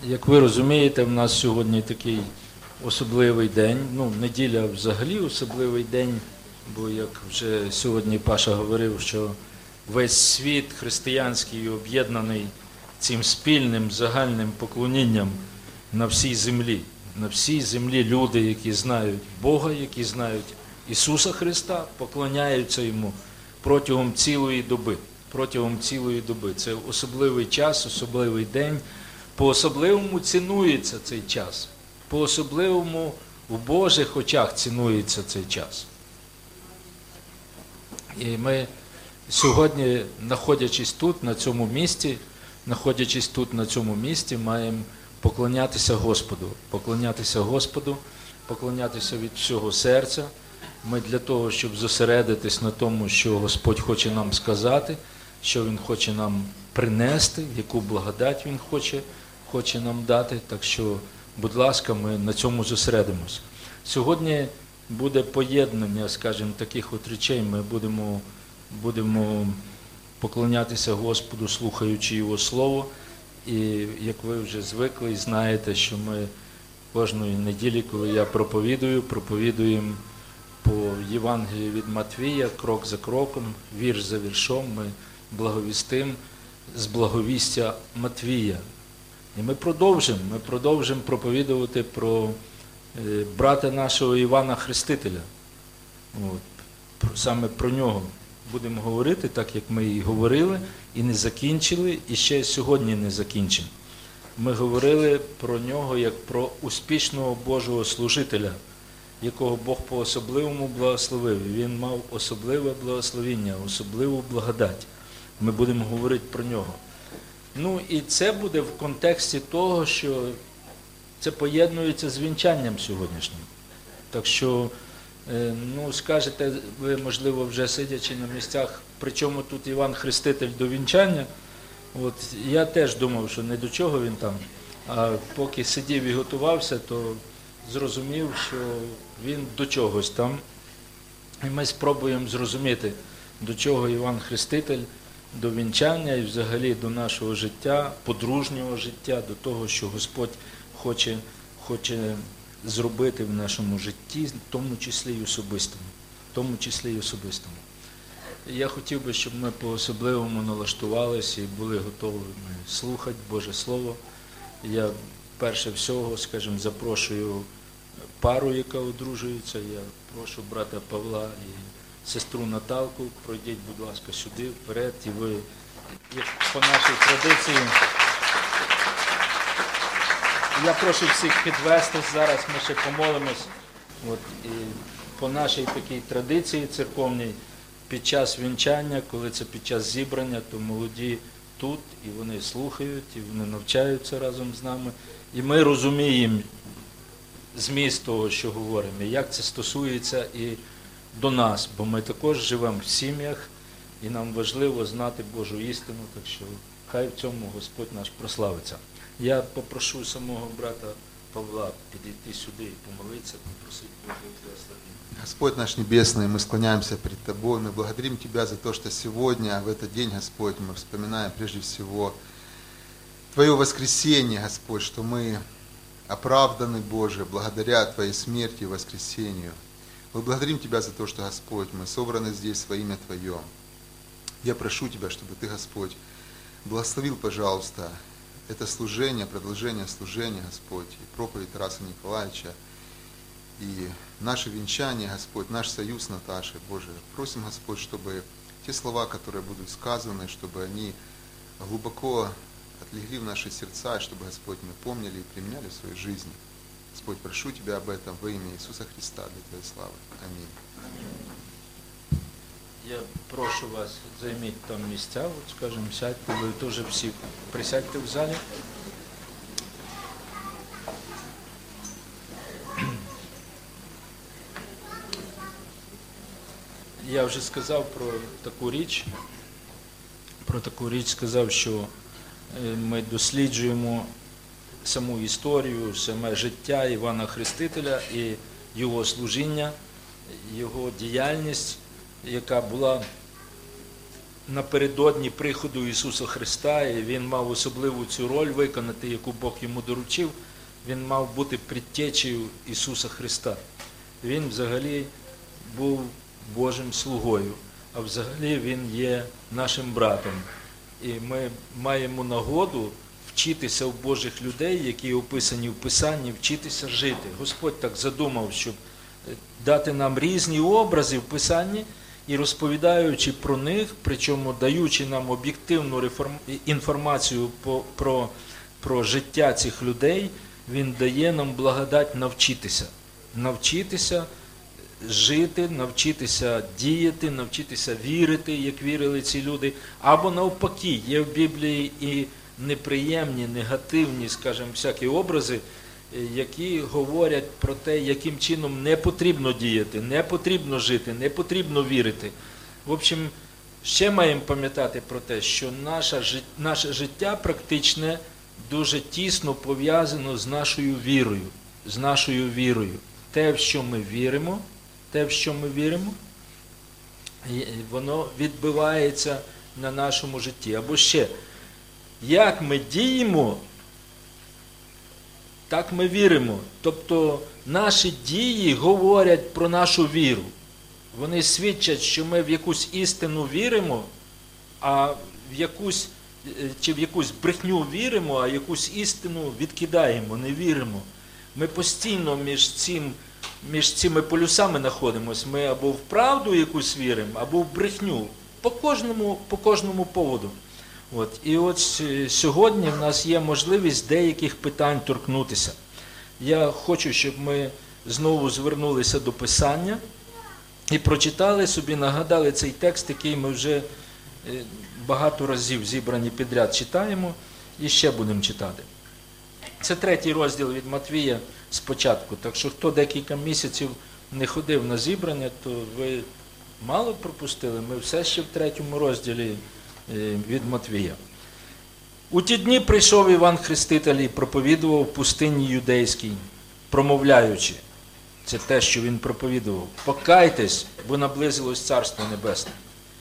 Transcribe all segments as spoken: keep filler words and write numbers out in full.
Як ви розумієте, в нас сьогодні такий особливий день, ну, неділя взагалі особливий день, бо, як вже сьогодні Паша говорив, що весь світ християнський об'єднаний цим спільним загальним поклонінням на всій землі. На всій землі люди, які знають Бога, які знають Ісуса Христа, поклоняються Йому протягом цілої доби. Протягом цілої доби. Це особливий час, особливий день. По-особливому цінується цей час. По-особливому в Божих очах цінується цей час. І ми сьогодні, знаходячись тут, на цьому місці, знаходячись тут, на цьому місці, маємо поклонятися Господу. Поклонятися Господу, поклонятися від всього серця. Ми для того, щоб зосередитись на тому, що Господь хоче нам сказати, що Він хоче нам принести, яку благодать Він хоче, хоче нам дати. Так що, будь ласка, ми на цьому зосередимося. Сьогодні буде поєднання, скажімо, таких от речей. Ми будемо, будемо поклонятися Господу, слухаючи Його Слово. І як ви вже звикли і знаєте, що ми кожної неділі, коли я проповідую, проповідуємо по Євангелії від Матвія, крок за кроком, вірш за віршом, ми благовістимо з благовістя Матвія. І ми продовжимо, ми продовжимо проповідувати про брата нашого Івана Хрестителя. От, саме про нього будемо говорити, так як ми і говорили, і не закінчили, і ще сьогодні не закінчимо. Ми говорили про нього як про успішного Божого служителя, якого Бог по-особливому благословив. Він мав особливе благословіння, особливу благодать. Ми будемо говорити про нього. Ну і це буде в контексті того, що це поєднується з вінчанням сьогоднішнім. Так що, ну, скажете ви, можливо, вже сидячи на місцях, при чому тут Іван Хреститель до вінчання, от я теж думав, що не до чого він там, а поки сидів і готувався, то зрозумів, що він до чогось там. І ми спробуємо зрозуміти, до чого Іван Хреститель, до вінчання і взагалі до нашого життя, подружнього життя, до того, що Господь хоче, хоче зробити в нашому житті, в тому числі й особистому. В тому числі й особистому. Я хотів би, щоб ми по-особливому налаштувалися і були готові слухати Боже Слово. Я перше всього, скажімо, запрошую пару, яка одружується. Я прошу брата Павла і сестру Наталку, пройдіть, будь ласка, сюди, вперед, і ви, як по нашій традиції, я прошу всіх підвестись, зараз ми ще помолимось. От, і по нашій такій традиції церковній, під час вінчання, коли це під час зібрання, то молоді тут, і вони слухають, і вони навчаються разом з нами. І ми розуміємо зміст того, що говоримо, і як це стосується і до нас, бо ми також живемо в сім'ях, і нам важливо знати Божу істину, так що хай в цьому Господь наш прославиться. Я попрошу самого брата Павла підійти сюди і помолитися, попросити Божого благословення. Господь наш Небесный, мы склоняемся пред Тобой, мы благодарим Тебя за то, что сегодня, в этот день, Господь, мы вспоминаем прежде всего Твое воскресение, Господь, что мы оправданы, Боже, благодаря Твоей смерти и воскресению. Мы благодарим Тебя за то, что, Господь, мы собраны здесь во имя Твое. Я прошу Тебя, чтобы Ты, Господь, благословил, пожалуйста, это служение, продолжение служения, Господь, и проповедь Тараса Николаевича, и наше венчание, Господь, наш союз с Наташей, Боже. Просим, Господь, чтобы те слова, которые будут сказаны, чтобы они глубоко отлегли в наши сердца, и чтобы, Господь, мы помнили и применяли в своей жизни. Господь, прошу Тебя об этом во имя Иисуса Христа для Твоей славы. Аминь. Я прошу вас, займіть там місця, от, скажімо, сядьте, ви теж всі присядьте в залі. Я вже сказав про таку річ, про таку річ сказав, що ми досліджуємо саму історію, саме життя Івана Хрестителя і його служіння, його діяльність, яка була напередодні приходу Ісуса Христа, і він мав особливу цю роль виконати, яку Бог йому доручив. Він мав бути предтечею Ісуса Христа. Він взагалі був Божим слугою, а взагалі він є нашим братом. І ми маємо нагоду вчитися у Божих людей, які описані в Писанні, вчитися жити. Господь так задумав, щоб дати нам різні образи в Писанні і розповідаючи про них, причому даючи нам об'єктивну інформацію про, про життя цих людей, Він дає нам благодать навчитися. Навчитися жити, навчитися діяти, навчитися вірити, як вірили ці люди. Або навпаки, є в Біблії і неприємні, негативні, скажімо, всякі образи, які говорять про те, яким чином не потрібно діяти, не потрібно жити, не потрібно вірити. В общем, ще маємо пам'ятати про те, що наше, наше життя практичне дуже тісно пов'язано з нашою вірою, з нашою вірою. Те, в що ми віримо, те, в що ми віримо, воно відбивається на нашому житті. Або ще, як ми діємо, так ми віримо. Тобто наші дії говорять про нашу віру. Вони свідчать, що ми в якусь істину віримо, а в якусь, чи в якусь брехню віримо, а якусь істину відкидаємо, не віримо. Ми постійно між, цим, між цими полюсами знаходимося. Ми або в правду якусь віримо, або в брехню. По кожному, по кожному поводу. От. І от сьогодні в нас є можливість деяких питань торкнутися. Я хочу, щоб ми знову звернулися до Писання і прочитали собі, нагадали цей текст, який ми вже багато разів зібрані підряд читаємо і ще будемо читати. Це третій розділ від Матвія спочатку, так що хто декілька місяців не ходив на зібрання, то ви мало пропустили, ми все ще в третьому розділі від Матвія. У ті дні прийшов Іван Хреститель і проповідував в пустині юдейській, промовляючи, це те, що він проповідував, покайтесь, бо наблизилось Царство Небесне.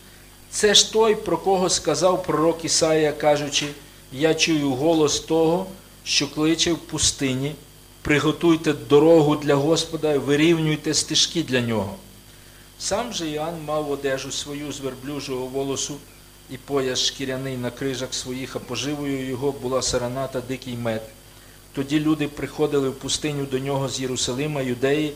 Це ж той, про кого сказав пророк Ісая, кажучи, я чую голос того, що кличе в пустині, приготуйте дорогу для Господа, вирівнюйте стежки для нього. Сам же Іоанн мав одежу свою з верблюжого волосу і пояс шкіряний на крижах своїх, а поживою його була сарана та дикий мед. Тоді люди приходили в пустиню до нього з Єрусалима, Юдеї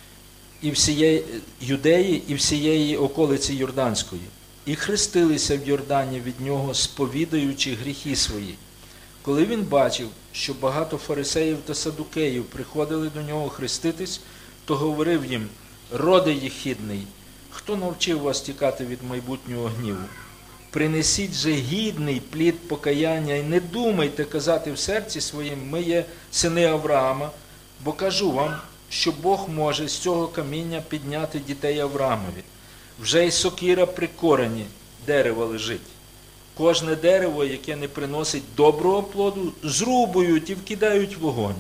і всієї, Юдеї і всієї околиці Йорданської, і хрестилися в Йордані від нього, сповідаючи гріхи свої. Коли він бачив, що багато фарисеїв та садукеїв приходили до нього хреститись, то говорив їм, роде єхидний, хто навчив вас тікати від майбутнього гніву? Принесіть же гідний плід покаяння і не думайте казати в серці своїм, ми є сини Авраама, бо кажу вам, що Бог може з цього каміння підняти дітей Авраамові. Вже й сокира при корені дерева лежить. Кожне дерево, яке не приносить доброго плоду, зрубують і вкидають в вогонь.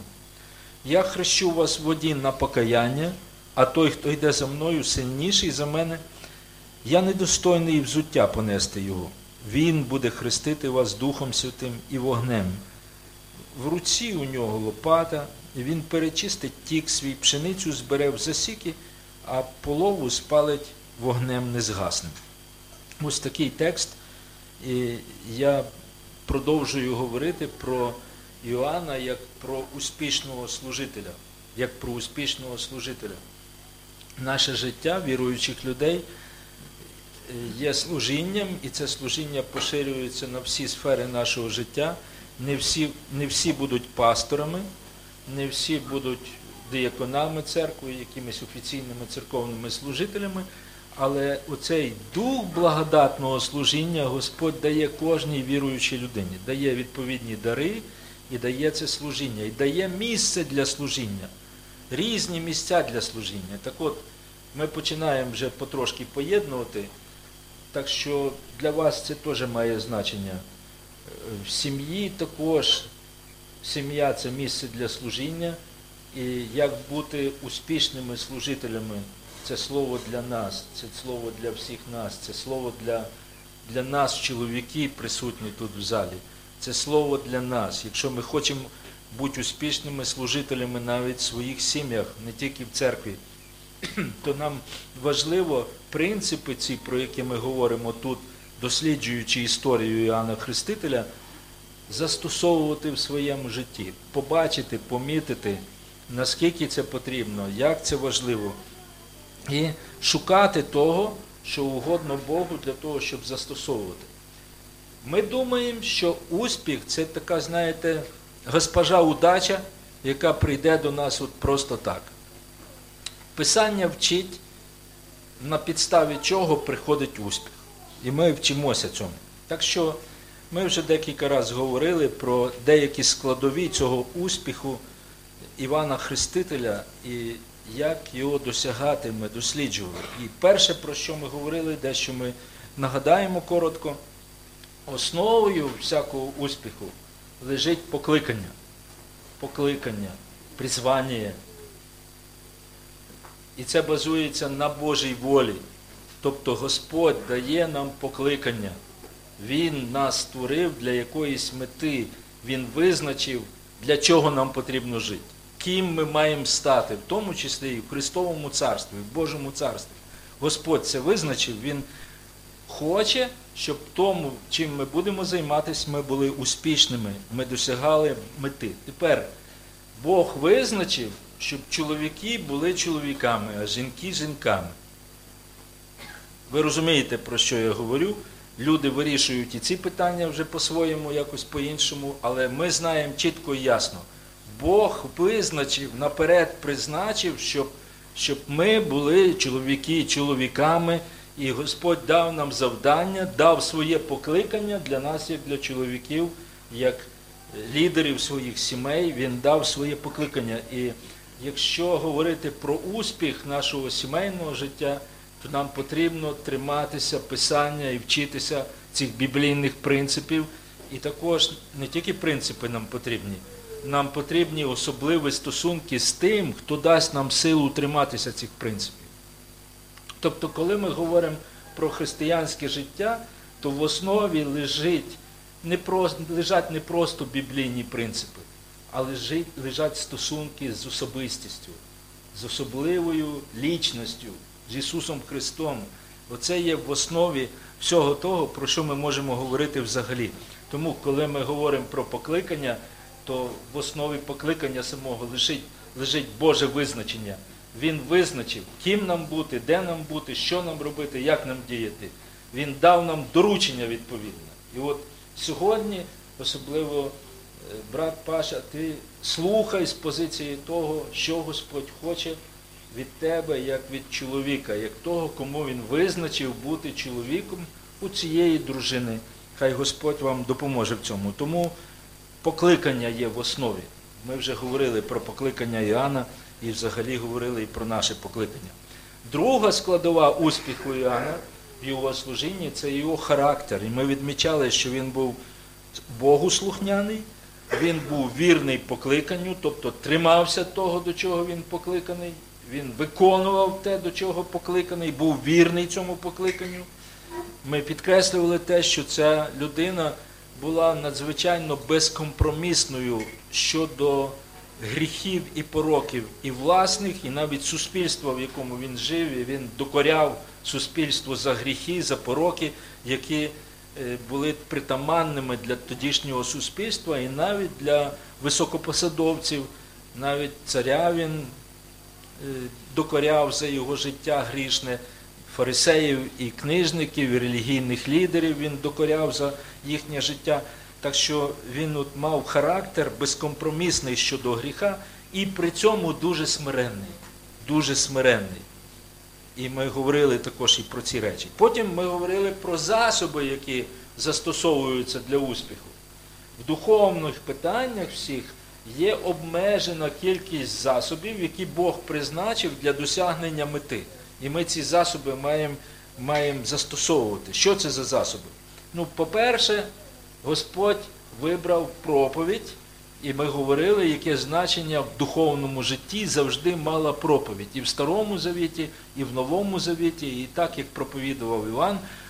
Я хрещу вас в воді на покаяння, а той, хто йде за мною, сильніший за мене, я недостойний взуття понести його. Він буде хрестити вас Духом Святим і вогнем. В руці у нього лопата, і він перечистить тік свій, пшеницю збере в засіки, а полову спалить вогнем незгасним. Ось такий текст. І я продовжую говорити про Іоанна як про успішного служителя. Як про успішного служителя. Наше життя віруючих людей є служінням, і це служіння поширюється на всі сфери нашого життя. Не всі, не всі будуть пасторами, не всі будуть дияконами церкви, якимись офіційними церковними служителями, але оцей дух благодатного служіння Господь дає кожній віруючій людині, дає відповідні дари і дає це служіння, і дає місце для служіння, різні місця для служіння. Так от, ми починаємо вже потрошки поєднувати, так що для вас це теж має значення. В сім'ї також, сім'я – це місце для служіння, і як бути успішними служителями – це слово для нас, це слово для всіх нас, це слово для для нас, чоловіки, присутні тут в залі. Це слово для нас. Якщо ми хочемо бути успішними служителями навіть в своїх сім'ях, не тільки в церкві, то нам важливо принципи ці, про які ми говоримо тут, досліджуючи історію Іоанна Хрестителя, застосовувати в своєму житті, побачити, помітити, наскільки це потрібно, як це важливо. І шукати того, що угодно Богу для того, щоб застосовувати. Ми думаємо, що успіх – це така, знаєте, госпожа удача, яка прийде до нас от просто так. Писання вчить, на підставі чого приходить успіх. І ми вчимося цьому. Так що ми вже декілька разів говорили про деякі складові цього успіху Івана Хрестителя і як його досягати, ми досліджували. І перше, про що ми говорили, дещо ми нагадаємо коротко, основою всякого успіху лежить покликання. Покликання, призвання. І це базується на Божій волі. Тобто Господь дає нам покликання. Він нас створив для якоїсь мети. Він визначив, для чого нам потрібно жити. Ким ми маємо стати, в тому числі і в Христовому Царстві, в Божому Царстві. Господь це визначив, Він хоче, щоб тому, чим ми будемо займатися, ми були успішними, ми досягали мети. Тепер Бог визначив, щоб чоловіки були чоловіками, а жінки – жінками. Ви розумієте, про що я говорю? Люди вирішують і ці питання вже по-своєму, якось по-іншому, але ми знаємо чітко і ясно. Бог визначив, наперед призначив, щоб, щоб ми були чоловіки чоловіками, і Господь дав нам завдання, дав своє покликання для нас, як для чоловіків, як лідерів своїх сімей, Він дав своє покликання. І якщо говорити про успіх нашого сімейного життя, то нам потрібно триматися Писання і вчитися цих біблійних принципів. І також не тільки принципи нам потрібні, нам потрібні особливі стосунки з тим, хто дасть нам силу триматися цих принципів. Тобто, коли ми говоримо про християнське життя, то в основі лежить не просто, лежать не просто біблійні принципи, а лежить, лежать стосунки з особистістю, з особливою лічністю, з Ісусом Христом. Оце є в основі всього того, про що ми можемо говорити взагалі. Тому, коли ми говоримо про покликання, то в основі покликання самого лежить, лежить Боже визначення. Він визначив, ким нам бути, де нам бути, що нам робити, як нам діяти. Він дав нам доручення відповідне. І от сьогодні, особливо, брат Паша, ти слухай з позиції того, що Господь хоче від тебе, як від чоловіка, як того, кому Він визначив бути чоловіком у цієї дружини. Хай Господь вам допоможе в цьому. Тому покликання є в основі. Ми вже говорили про покликання Іоанна і взагалі говорили і про наше покликання. Друга складова успіху Іоанна в його служінні – це його характер. І ми відмічали, що він був Богу слухняний, він був вірний покликанню, тобто тримався того, до чого він покликаний, він виконував те, до чого покликаний, був вірний цьому покликанню. Ми підкреслювали те, що ця людина була надзвичайно безкомпромісною щодо гріхів і пороків і власних, і навіть суспільства, в якому він жив, і він докоряв суспільство за гріхи, за пороки, які були притаманними для тодішнього суспільства і навіть для високопосадовців, навіть царя він докоряв за його життя грішне, фарисеїв і книжників, і релігійних лідерів він докоряв за їхнє життя. Так що він от мав характер безкомпромісний щодо гріха і при цьому дуже смиренний, дуже смиренний. І ми говорили також і про ці речі. Потім ми говорили про засоби, які застосовуються для успіху. В духовних питаннях всіх є обмежена кількість засобів, які Бог призначив для досягнення мети. І ми ці засоби маємо, маємо застосовувати. Що це за засоби? Ну, по-перше, Господь вибрав проповідь, і ми говорили, яке значення в духовному житті завжди мала проповідь. І в Старому Завіті, і в Новому Завіті, і так, як проповідував Іван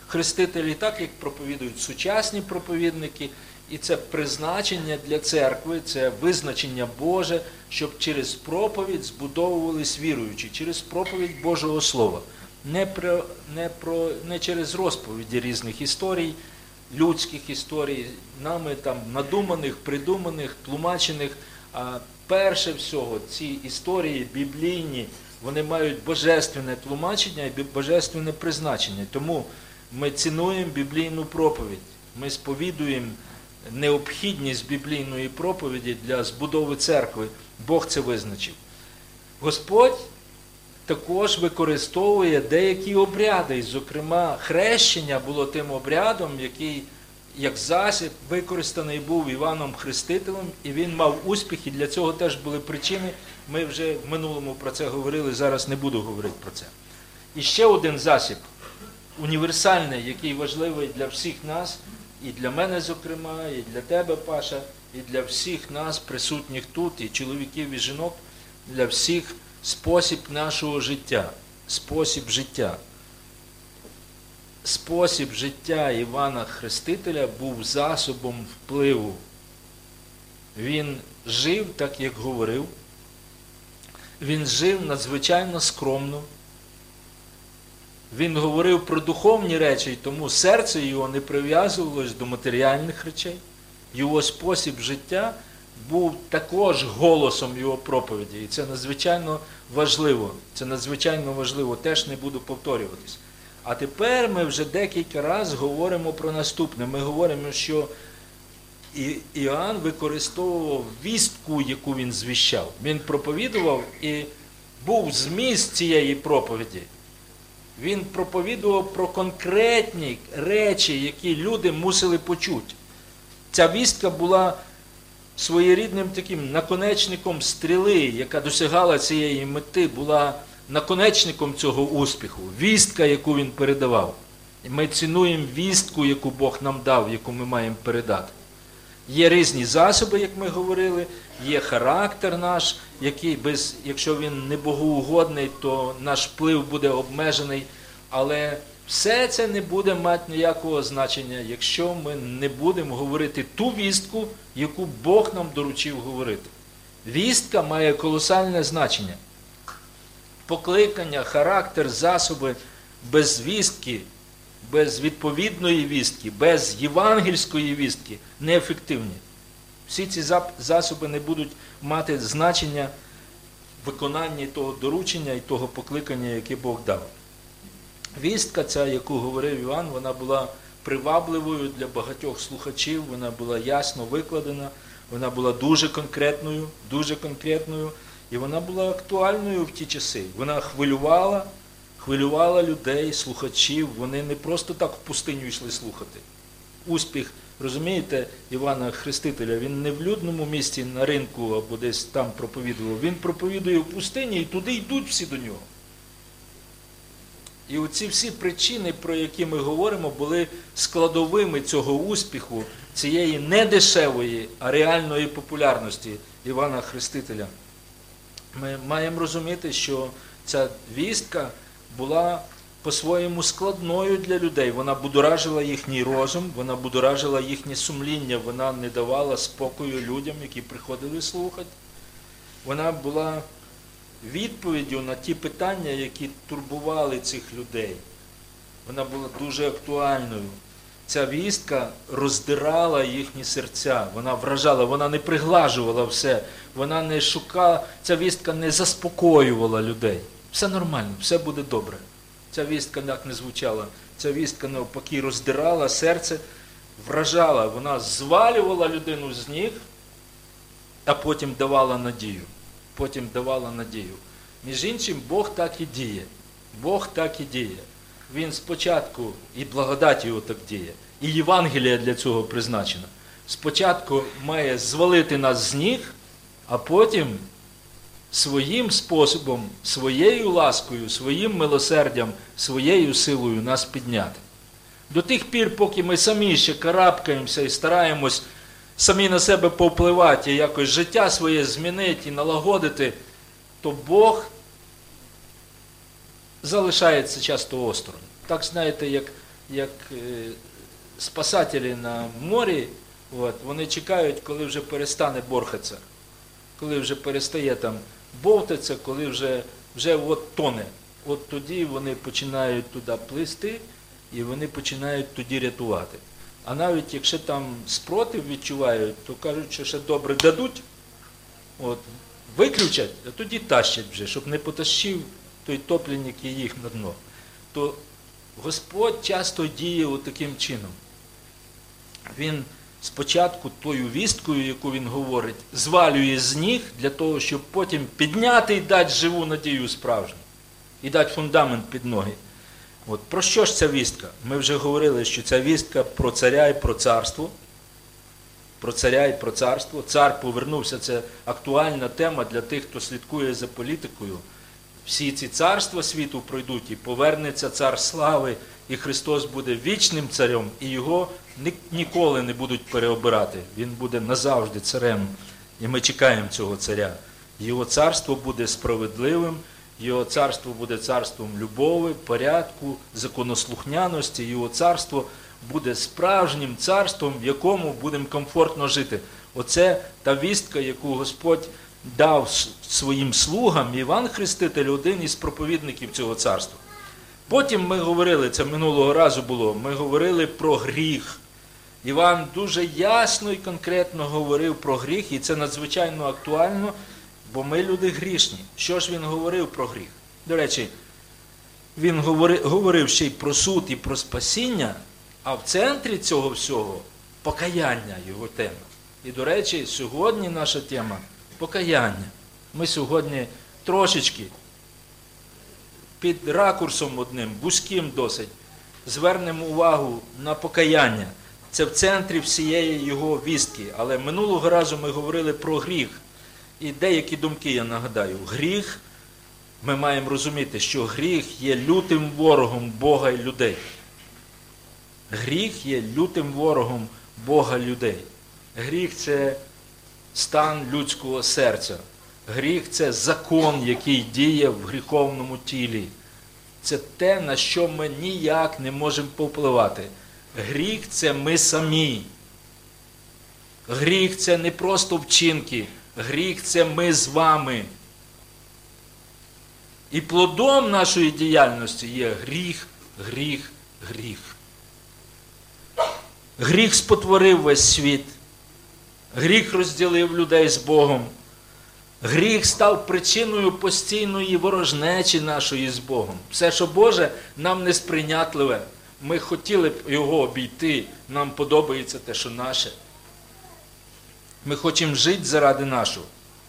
хрестителі, так як проповідують сучасні проповідники. І це призначення для церкви, це визначення Боже, щоб через проповідь збудовувались віруючі, через проповідь Божого Слова. Не, про, не, про, не через розповіді різних історій, людських історій, нами там надуманих, придуманих, тлумачених. А перше всього, ці історії біблійні, вони мають божественне тлумачення і божественне призначення. Тому ми цінуємо біблійну проповідь, ми сповідуємо необхідність біблійної проповіді для збудови церкви. Бог це визначив. Господь також використовує деякі обряди, і, зокрема, хрещення було тим обрядом, який, як засіб, використаний був Іваном Хрестителем, і він мав успіх, і для цього теж були причини. Ми вже в минулому про це говорили, зараз не буду говорити про це. І ще один засіб, універсальний, який важливий для всіх нас, і для мене, зокрема, і для тебе, Паша, і для всіх нас, присутніх тут, і чоловіків, і жінок, для всіх спосіб нашого життя, спосіб життя. Спосіб життя Івана Хрестителя був засобом впливу. Він жив, так як говорив, він жив надзвичайно скромно. Він говорив про духовні речі, тому серце його не прив'язувалось до матеріальних речей. Його спосіб життя був також голосом його проповіді. І це надзвичайно важливо. Це надзвичайно важливо, теж не буду повторюватись. А тепер ми вже декілька разів говоримо про наступне. Ми говоримо, що Іоанн використовував вістку, яку він звіщав. Він проповідував, і був зміст цієї проповіді. Він проповідував про конкретні речі, які люди мусили почути. Ця вістка була своєрідним таким наконечником стріли, яка досягала цієї мети, була наконечником цього успіху. Вістка, яку він передавав. І ми цінуємо вістку, яку Бог нам дав, яку ми маємо передати. Є різні засоби, як ми говорили, є характер наш, який, без, якщо він не богоугодний, то наш вплив буде обмежений. Але все це не буде мати ніякого значення, якщо ми не будемо говорити ту вістку, яку Бог нам доручив говорити. Вістка має колосальне значення. Покликання, характер, засоби без вістки, без відповідної вістки, без євангельської вістки неефективні. Всі ці засоби не будуть мати значення в виконанні того доручення і того покликання, яке Бог дав. Вістка ця, яку говорив Іван, вона була привабливою для багатьох слухачів, вона була ясно викладена, вона була дуже конкретною, дуже конкретною, і вона була актуальною в ті часи. Вона хвилювала, хвилювала людей, слухачів, вони не просто так в пустиню йшли слухати. Успіх, розумієте, Івана Хрестителя, він не в людному місці на ринку або десь там проповідував, він проповідує в пустині, і туди йдуть всі до нього. І оці всі причини, про які ми говоримо, були складовими цього успіху, цієї не дешевої, а реальної популярності Івана Хрестителя. Ми маємо розуміти, що ця вістка була по-своєму складною для людей. Вона будоражила їхній розум, вона будоражила їхнє сумління, вона не давала спокою людям, які приходили слухати. Вона була відповіддю на ті питання, які турбували цих людей. Вона була дуже актуальною. Ця вістка роздирала їхні серця, вона вражала, вона не приглажувала все, вона не шукала, ця вістка не заспокоювала людей. Все нормально, все буде добре. Ця вістка так не звучала. Ця вістка навпаки роздирала серце, вражала, вона звалювала людину з ніг, а потім давала надію. Потім давала надію. Між іншим, Бог так і діє. Бог так і діє. Він спочатку, і благодать його так діє, і Євангелія для цього призначена. Спочатку має звалити нас з ніг, а потім своїм способом, своєю ласкою, своїм милосердям, своєю силою нас підняти. До тих пір, поки ми самі ще карабкаємося і стараємось самі на себе повпливати, і якось життя своє змінити і налагодити, то Бог залишається часто осторонь. Так, знаєте, як, як е, спасателі на морі, от, вони чекають, коли вже перестане борхатися, коли вже перестає там бовтатися, коли вже, вже от тоне. От тоді вони починають туди плисти, і вони починають тоді рятувати. А навіть якщо там спротив відчувають, то кажуть, що ще добре дадуть, от, виключать, а тоді тащать вже, щоб не потащив той топленник і їх на дно. То Господь часто діє таким чином. Він спочатку тою вісткою, яку він говорить, звалює з ніг для того, щоб потім підняти і дати живу надію справжню. І дати фундамент під ноги. От, про що ж ця вістка? Ми вже говорили, що ця вістка про царя і про царство. Про царя і про царство. Цар повернувся, це актуальна тема для тих, хто слідкує за політикою. Всі ці царства світу пройдуть, і повернеться цар слави, і Христос буде вічним царем, і його ніколи не будуть переобирати. Він буде назавжди царем, і ми чекаємо цього царя. Його царство буде справедливим, його царство буде царством любові, порядку, законослухняності, його царство буде справжнім царством, в якому будемо комфортно жити. Оце та вістка, яку Господь дав своїм слугам. Іван Хреститель – один із проповідників цього царства. Потім ми говорили, це минулого разу було, ми говорили про гріх. Іван дуже ясно і конкретно говорив про гріх, і це надзвичайно актуально, бо ми люди грішні. Що ж він говорив про гріх? До речі, він говорив, говорив ще й про суд і про спасіння, а в центрі цього всього – покаяння, його тема. І, до речі, сьогодні наша тема – покаяння. Ми сьогодні трошечки під ракурсом одним, вузьким досить, звернемо увагу на покаяння. Це в центрі всієї його вістки. Але минулого разу ми говорили про гріх. І деякі думки, я нагадаю. Гріх, ми маємо розуміти, що гріх є лютим ворогом Бога і людей. Гріх є лютим ворогом Бога і людей. Гріх – це стан людського серця. Гріх – це закон, який діє в гріховному тілі. Це те, на що ми ніяк не можемо повпливати. Гріх – це ми самі. Гріх – це не просто вчинки. Гріх – це ми з вами. І плодом нашої діяльності є гріх, гріх, гріх. Гріх спотворив весь світ. Гріх розділив людей з Богом. Гріх став причиною постійної ворожнечі нашої з Богом. Все, що Боже, нам несприйнятливе. Ми хотіли б його обійти, нам подобається те, що наше. Ми хочемо жити заради нашого.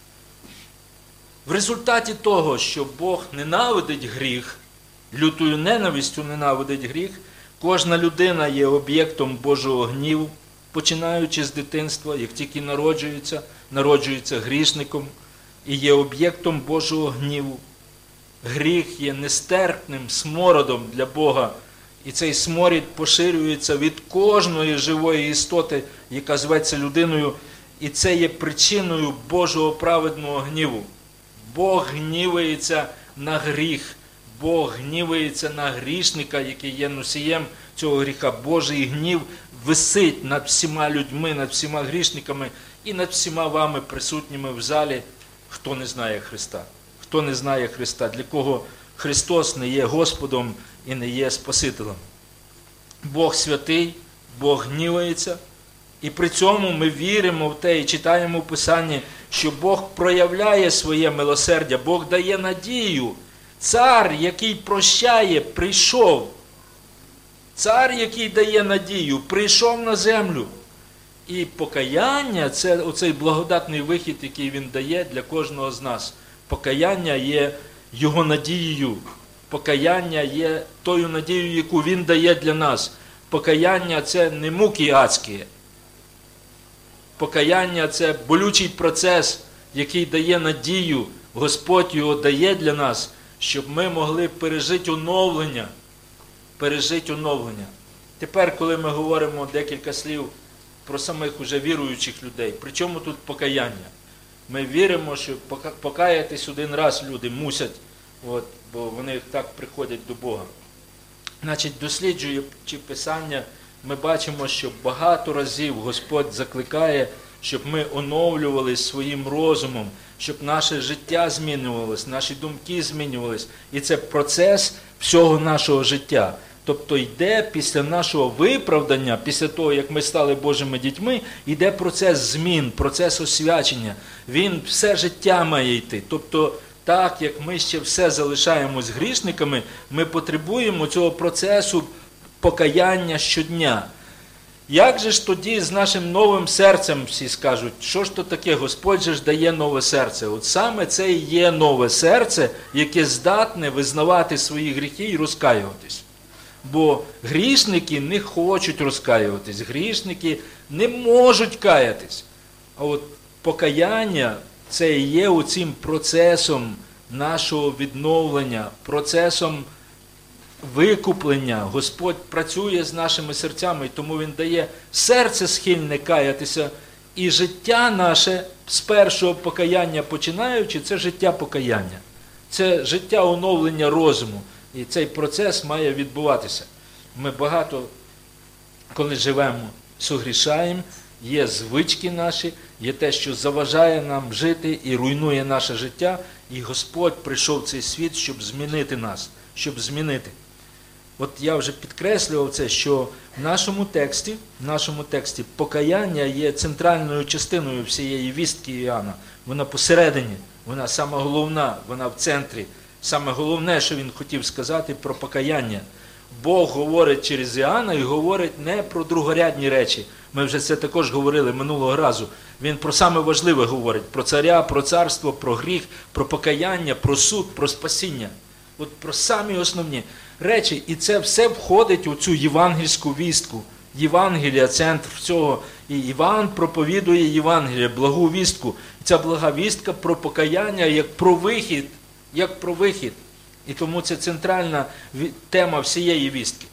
В результаті того, що Бог ненавидить гріх, лютою ненавистю ненавидить гріх, кожна людина є об'єктом Божого гніву, починаючи з дитинства, як тільки народжується, народжується грішником і є об'єктом Божого гніву. Гріх є нестерпним смородом для Бога, і цей сморід поширюється від кожної живої істоти, яка зветься людиною, і це є причиною Божого праведного гніву. Бог гнівається на гріх, Бог гнівається на грішника, який є носієм цього гріха. Божий гнів висить над всіма людьми, над всіма грішниками і над всіма вами, присутніми в залі, хто не знає Христа. Хто не знає Христа, для кого Христос не є Господом і не є Спасителем. Бог святий, Бог гнівається, і при цьому ми віримо в те і читаємо в Писанні, що Бог проявляє своє милосердя, Бог дає надію. Цар, який прощає, прийшов. Цар, який дає надію, прийшов на землю. І покаяння – це оцей благодатний вихід, який він дає для кожного з нас. Покаяння є його надією. Покаяння є тою надією, яку він дає для нас. Покаяння – це не муки адські. Покаяння – це болючий процес, який дає надію. Господь його дає для нас, щоб ми могли пережити оновлення. Пережити оновлення. Тепер, коли ми говоримо декілька слів про самих уже віруючих людей, при чому тут покаяння? Ми віримо, що покаятись один раз люди мусять, от, бо вони так приходять до Бога. Значить, досліджуючи Писання, ми бачимо, що багато разів Господь закликає, щоб ми оновлювалися своїм розумом, щоб наше життя змінювалось, наші думки змінювались. І це процес всього нашого життя. Тобто йде після нашого виправдання, після того, як ми стали Божими дітьми, йде процес змін, процес освячення. Він все життя має йти. Тобто, так як ми ще все залишаємось грішниками, ми потребуємо цього процесу покаяння щодня. Як же ж тоді з нашим новим серцем, всі скажуть, що ж то таке, Господь же ж дає нове серце? От саме це і є нове серце, яке здатне визнавати свої гріхи і розкаюватись. Бо грішники не хочуть розкаюватись, грішники не можуть каятись. А от покаяння – це і є оцим процесом нашого відновлення, процесом викуплення. Господь працює з нашими серцями, і тому Він дає серце схильне каятися. І життя наше з першого покаяння починаючи, це життя покаяння. Це життя оновлення розуму. І цей процес має відбуватися. Ми багато, коли живемо, согрішаємо, є звички наші, є те, що заважає нам жити і руйнує наше життя. І Господь прийшов в цей світ, щоб змінити нас, щоб змінити. От я вже підкреслював це, що в нашому тексті, в нашому тексті покаяння є центральною частиною всієї вістки Іоанна. Вона посередині, вона сама головна, вона в центрі. Саме головне, що він хотів сказати про покаяння. Бог говорить через Іоанна і говорить не про другорядні речі. Ми вже це також говорили минулого разу. Він про саме важливе говорить. Про царя, про царство, про гріх, про покаяння, про суд, про спасіння. От про самі основні речі. І це все входить у цю євангельську вістку. Євангелія – центр всього. І Іван проповідує Євангелія, благу вістку. І ця блага вістка про покаяння як про вихід. Як про вихід. І тому це центральна тема всієї вістки.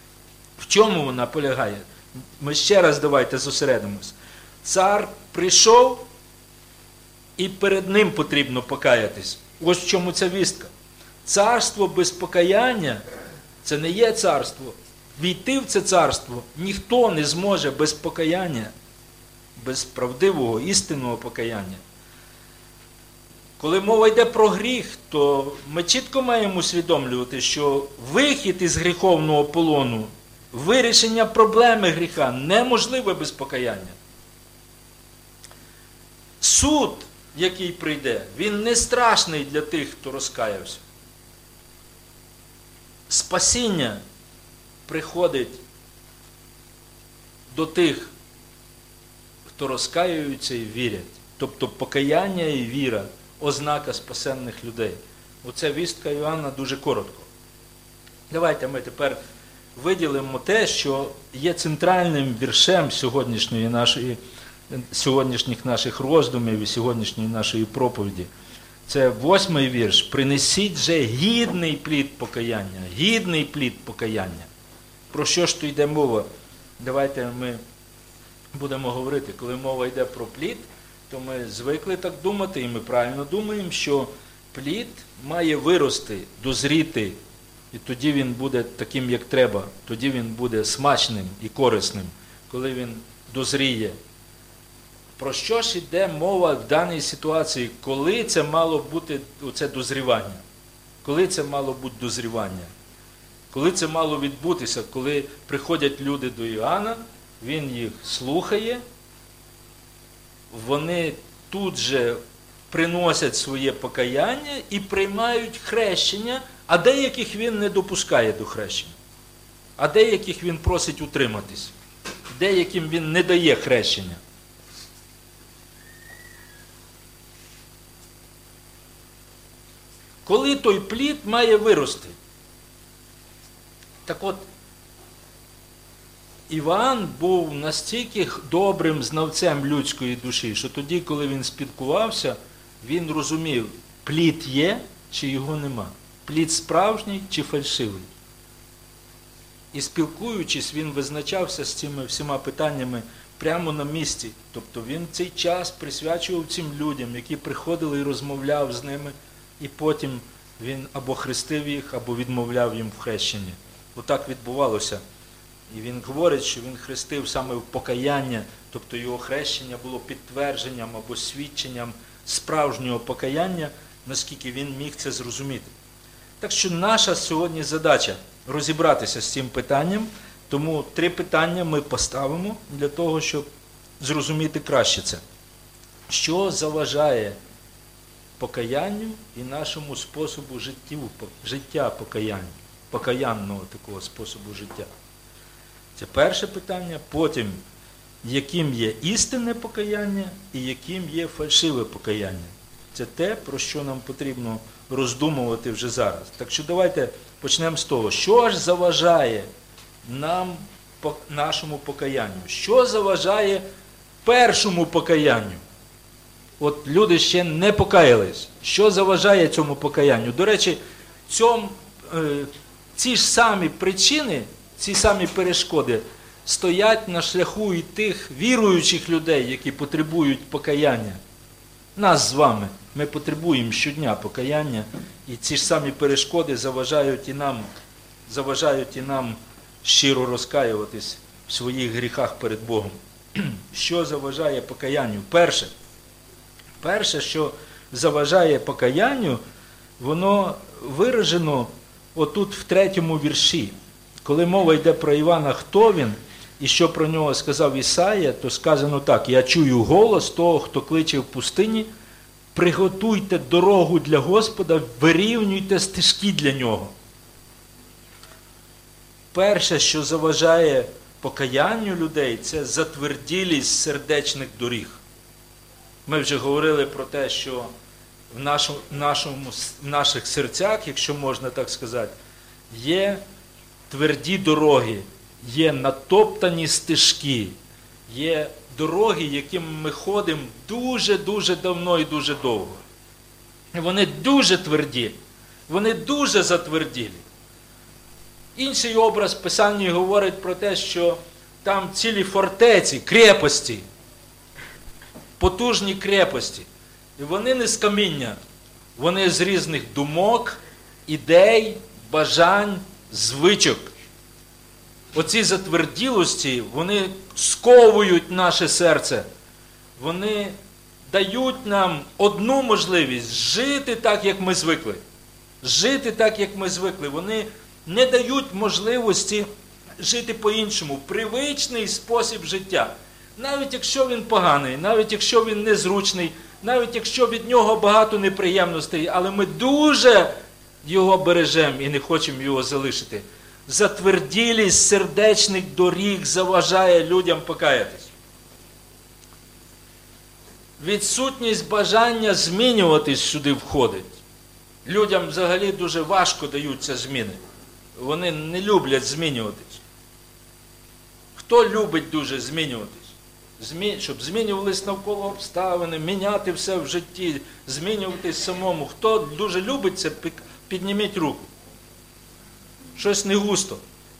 В чому вона полягає? Ми ще раз давайте зосередимось. Цар прийшов, і перед ним потрібно покаятись. Ось в чому ця вістка. Царство без покаяння – це не є царство. Війти в це царство ніхто не зможе без покаяння, без правдивого, істинного покаяння. Коли мова йде про гріх, то ми чітко маємо усвідомлювати, що вихід із гріховного полону, вирішення проблеми гріха неможливе без покаяння. Суд, який прийде, він не страшний для тих, хто розкаявся. Спасіння приходить до тих, хто розкаюються і вірять. Тобто покаяння і віра – ознака спасенних людей. Оце вістка Іоанна дуже коротко. Давайте ми тепер виділимо те, що є центральним віршем сьогоднішньої нашої, сьогоднішніх наших роздумів і сьогоднішньої нашої проповіді. Це восьмий вірш. «Принесіть же гідний плід покаяння». Гідний плід покаяння. Про що ж то йде мова? Давайте ми будемо говорити. Коли мова йде про плід, то ми звикли так думати, і ми правильно думаємо, що плід має вирости, дозріти, і тоді він буде таким, як треба. Тоді він буде смачним і корисним, коли він дозріє. Про що ж йде мова в даній ситуації? Коли це мало бути оце дозрівання? Коли це мало бути дозрівання? Коли це мало відбутися? Коли приходять люди до Іоанна, він їх слухає, вони тут же приносять своє покаяння і приймають хрещення, а деяких він не допускає до хрещення. А деяких він просить утриматись. Деяким він не дає хрещення. Коли той плід має вирости? Так от, Іван був настільки добрим знавцем людської душі, що тоді, коли він спілкувався, він розумів, плід є чи його нема. Плід справжній чи фальшивий. І спілкуючись, він визначався з цими всіма питаннями прямо на місці. Тобто він цей час присвячував цим людям, які приходили і розмовляв з ними, і потім він або хрестив їх, або відмовляв їм в хрещенні. отак відбувалося. І він говорить, що він хрестив саме в покаяння, тобто його хрещення було підтвердженням або свідченням справжнього покаяння, наскільки він міг це зрозуміти. Так що наша сьогодні задача розібратися з цим питанням, тому три питання ми поставимо для того, щоб зрозуміти краще це. Що заважає покаянню і нашому способу життю, життя покаяння, покаянного такого способу життя? Це перше питання. Потім, яким є істинне покаяння і яким є фальшиве покаяння. Це те, про що нам потрібно роздумувати вже зараз. Так що давайте почнемо з того, що ж заважає нам, нашому покаянню? Що заважає першому покаянню? От люди ще не покаялись. Що заважає цьому покаянню? До речі, цьому, е, ці ж самі причини, ці самі перешкоди стоять на шляху і тих віруючих людей, які потребують покаяння. Нас з вами. Ми потребуємо щодня покаяння, і ці ж самі перешкоди заважають і нам, заважають і нам щиро розкаюватись в своїх гріхах перед Богом. Що заважає покаянню? Перше, перше, що заважає покаянню, воно виражено отут в третьому вірші. Коли мова йде про Івана, хто він, і що про нього сказав Ісая, то сказано так: «Я чую голос того, хто кличе в пустині, приготуйте дорогу для Господа, вирівнюйте стежки для Нього». Перше, що заважає покаянню людей, це затверділість сердечних доріг. Ми вже говорили про те, що в, нашому, нашому, в наших серцях, якщо можна так сказати, є тверді дороги, є натоптані стежки, є дороги, якими ми ходимо дуже-дуже давно і дуже довго. І вони дуже тверді, вони дуже затверділі. Інший образ Писання говорить про те, що там цілі фортеці, крепості, потужні крепості. І вони не з каміння, вони з різних думок, ідей, бажань, звичок. Оці затверділості, вони сковують наше серце. Вони дають нам одну можливість жити так, як ми звикли. Жити так, як ми звикли. Вони не дають можливості жити по-іншому, привичний спосіб життя. Навіть якщо він поганий, навіть якщо він незручний, навіть якщо від нього багато неприємностей, але ми дуже його бережемо і не хочемо його залишити. Затверділість сердечних доріг заважає людям покаятись. Відсутність бажання змінюватись сюди входить. Людям взагалі дуже важко даються зміни. Вони не люблять змінюватись. Хто любить дуже змінюватись? Змі... Щоб змінювались навколо обставини, міняти все в житті, змінюватись самому. Хто дуже любить це, підніміть руку. Щось не густо.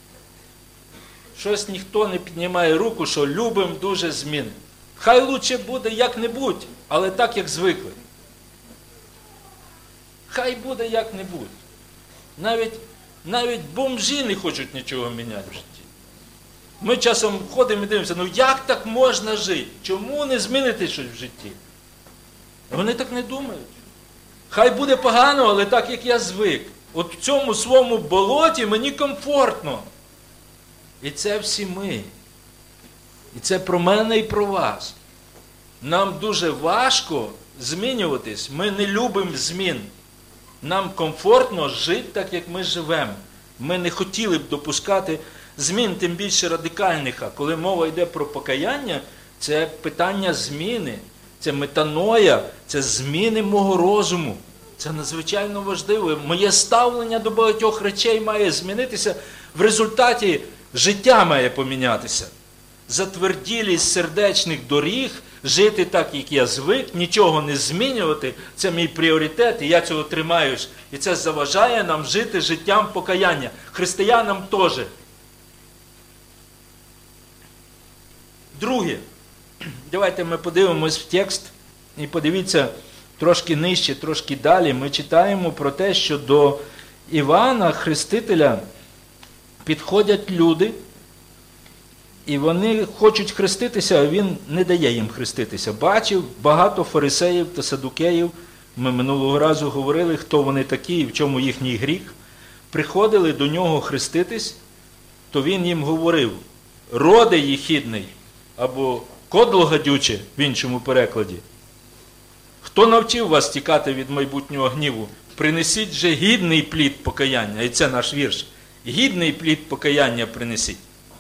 Щось ніхто не піднімає руку, що любимо дуже зміни. Хай лучше буде як-небудь, але так, як звикли. Хай буде як-небудь. Навіть, навіть бомжі не хочуть нічого міняти в житті. Ми часом ходимо і дивимося, ну як так можна жити? Чому не змінити щось в житті? Вони так не думають. Хай буде погано, але так, як я звик. От в цьому своєму болоті мені комфортно. І це всі ми. І це про мене і про вас. Нам дуже важко змінюватись. Ми не любимо змін. Нам комфортно жити так, як ми живемо. Ми не хотіли б допускати змін, тим більше радикальних. А коли мова йде про покаяння, це питання зміни. Це метаноя, це зміни мого розуму. Це надзвичайно важливо. Моє ставлення до багатьох речей має змінитися. В результаті життя має помінятися. Затверділість сердечних доріг, жити так, як я звик, нічого не змінювати, це мій пріоритет, і я цього тримаюсь. І це заважає нам жити життям покаяння. Християнам теж. Друге. Давайте ми подивимось в текст і подивіться трошки нижче, трошки далі. Ми читаємо про те, що до Івана Хрестителя Підходять люди, і вони хочуть хреститися, а він не дає їм хреститися. Бачив багато фарисеїв та садукеїв, ми минулого разу говорили, хто вони такі і в чому їхній гріх. Приходили до нього хреститись, то він їм говорив: роде єхидний, або кодло гадюче в іншому перекладі. Хто навчив вас тікати від майбутнього гніву? Принесіть же гідний плід покаяння. І це наш вірш. Гідний плід покаяння принесіть.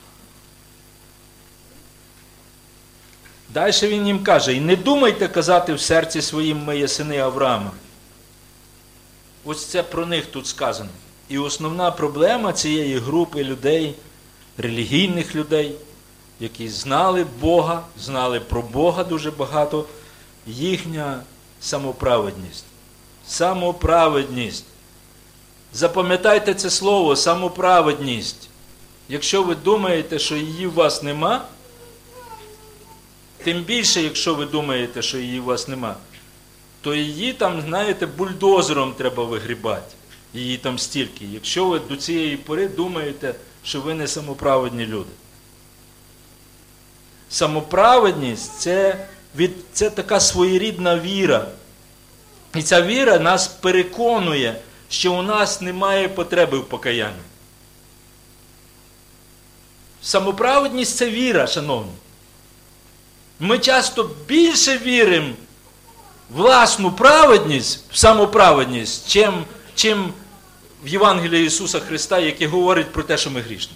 Далі він їм каже: і не думайте казати в серці своїм: ми є сини Авраама. Ось це про них тут сказано. І основна проблема цієї групи людей, релігійних людей, які знали Бога, знали про Бога дуже багато, їхня самоправедність. Самоправедність. Запам'ятайте це слово, самоправедність. Якщо ви думаєте, що її у вас нема, тим більше, якщо ви думаєте, що її у вас нема, то її там, знаєте, бульдозером треба вигрібати. Її там стільки. Якщо ви до цієї пори думаєте, що ви не самоправедні люди. Самоправедність – це, від, це така своєрідна віра. І ця віра нас переконує, що у нас немає потреби в покаянні. Самоправедність – це віра, шановні. Ми часто більше віримо в власну праведність, в самоправедність, чим, чим в Євангелії Ісуса Христа, яке говорить про те, що ми грішні.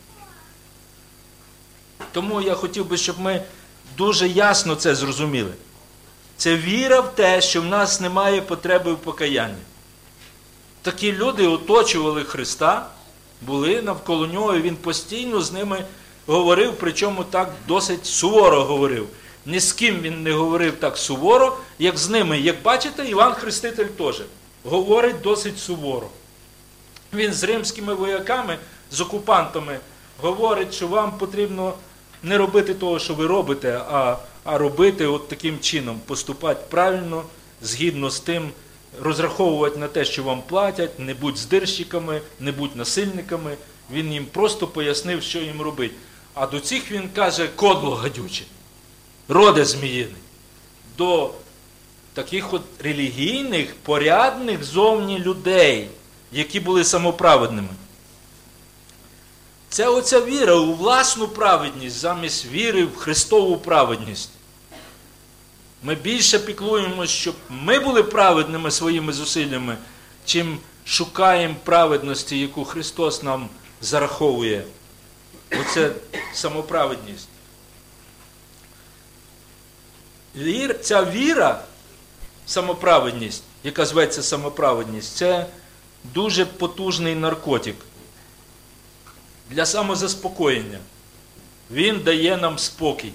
Тому я хотів би, щоб ми дуже ясно це зрозуміли. Це віра в те, що в нас немає потреби в покаянні. Такі люди оточували Христа, були навколо нього, і він постійно з ними говорив, причому так досить суворо говорив. Ні з ким він не говорив так суворо, як з ними. Як бачите, Іван Хреститель теж говорить досить суворо. Він з римськими вояками, з окупантами говорить, що вам потрібно не робити того, що ви робите, а, а робити от таким чином, поступати правильно, згідно з тим, розраховувати на те, що вам платять, не будь здирщиками, не будь насильниками. Він їм просто пояснив, що їм робити. А до цих він каже: кодло гадюче, роде зміїний. До таких от релігійних, порядних зовні людей, які були самоправедними. Це оця віра у власну праведність замість віри в Христову праведність. Ми більше піклуємося, щоб ми були праведними своїми зусиллями, чим шукаємо праведності, яку Христос нам зараховує. Оце самоправедність. Вір, ця віра, самоправедність, яка зветься самоправедність, це дуже потужний наркотик для самозаспокоєння. Він дає нам спокій.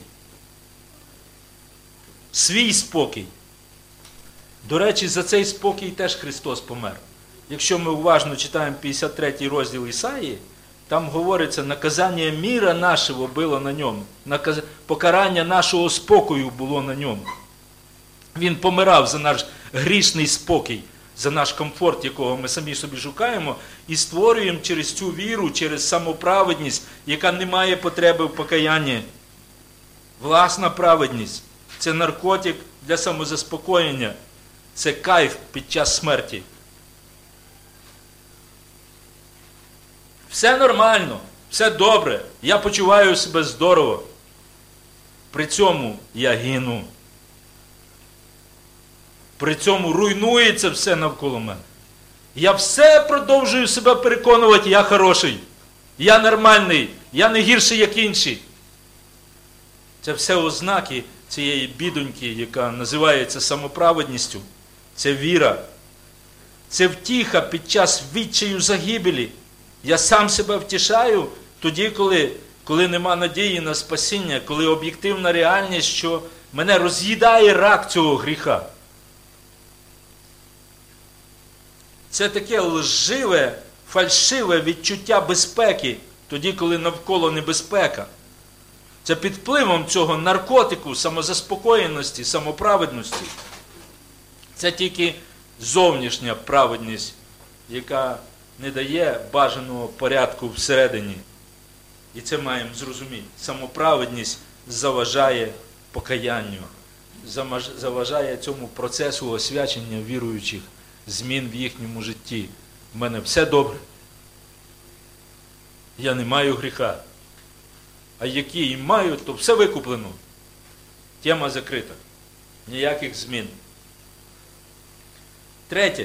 Свій спокій. До речі, за цей спокій теж Христос помер. Якщо ми уважно читаємо п'ятдесят третій розділ Ісаї, там говориться: наказання міра нашого було на ньому. Наказ... Покарання нашого спокою було на ньому. Він помирав за наш грішний спокій, за наш комфорт, якого ми самі собі шукаємо, і створюємо через цю віру, через самоправедність, яка не має потреби в покаянні. Власна праведність – це наркотик для самозаспокоєння, це кайф під час смерті. Все нормально, все добре, я почуваю себе здорово. При цьому я гину. При цьому руйнується все навколо мене. Я все продовжую себе переконувати: я хороший, я нормальний, я не гірший, як інші. Це все ознаки цієї бідоньки, яка називається самоправедністю. Це віра. Це втіха під час відчаю загибелі. Я сам себе втішаю тоді, коли, коли нема надії на спасіння, коли об'єктивна реальність, що мене роз'їдає рак цього гріха. Це таке лживе, фальшиве відчуття безпеки, тоді, коли навколо небезпека. Це під впливом цього наркотику, самозаспокоєності, самоправедності. Це тільки зовнішня праведність, яка не дає бажаного порядку всередині. І це маємо зрозуміти. Самоправедність заважає покаянню, заважає цьому процесу освячення віруючих, змін в їхньому житті. В мене все добре. Я не маю гріха. А які і маю, то все викуплено. Тема закрита. Ніяких змін. Третє.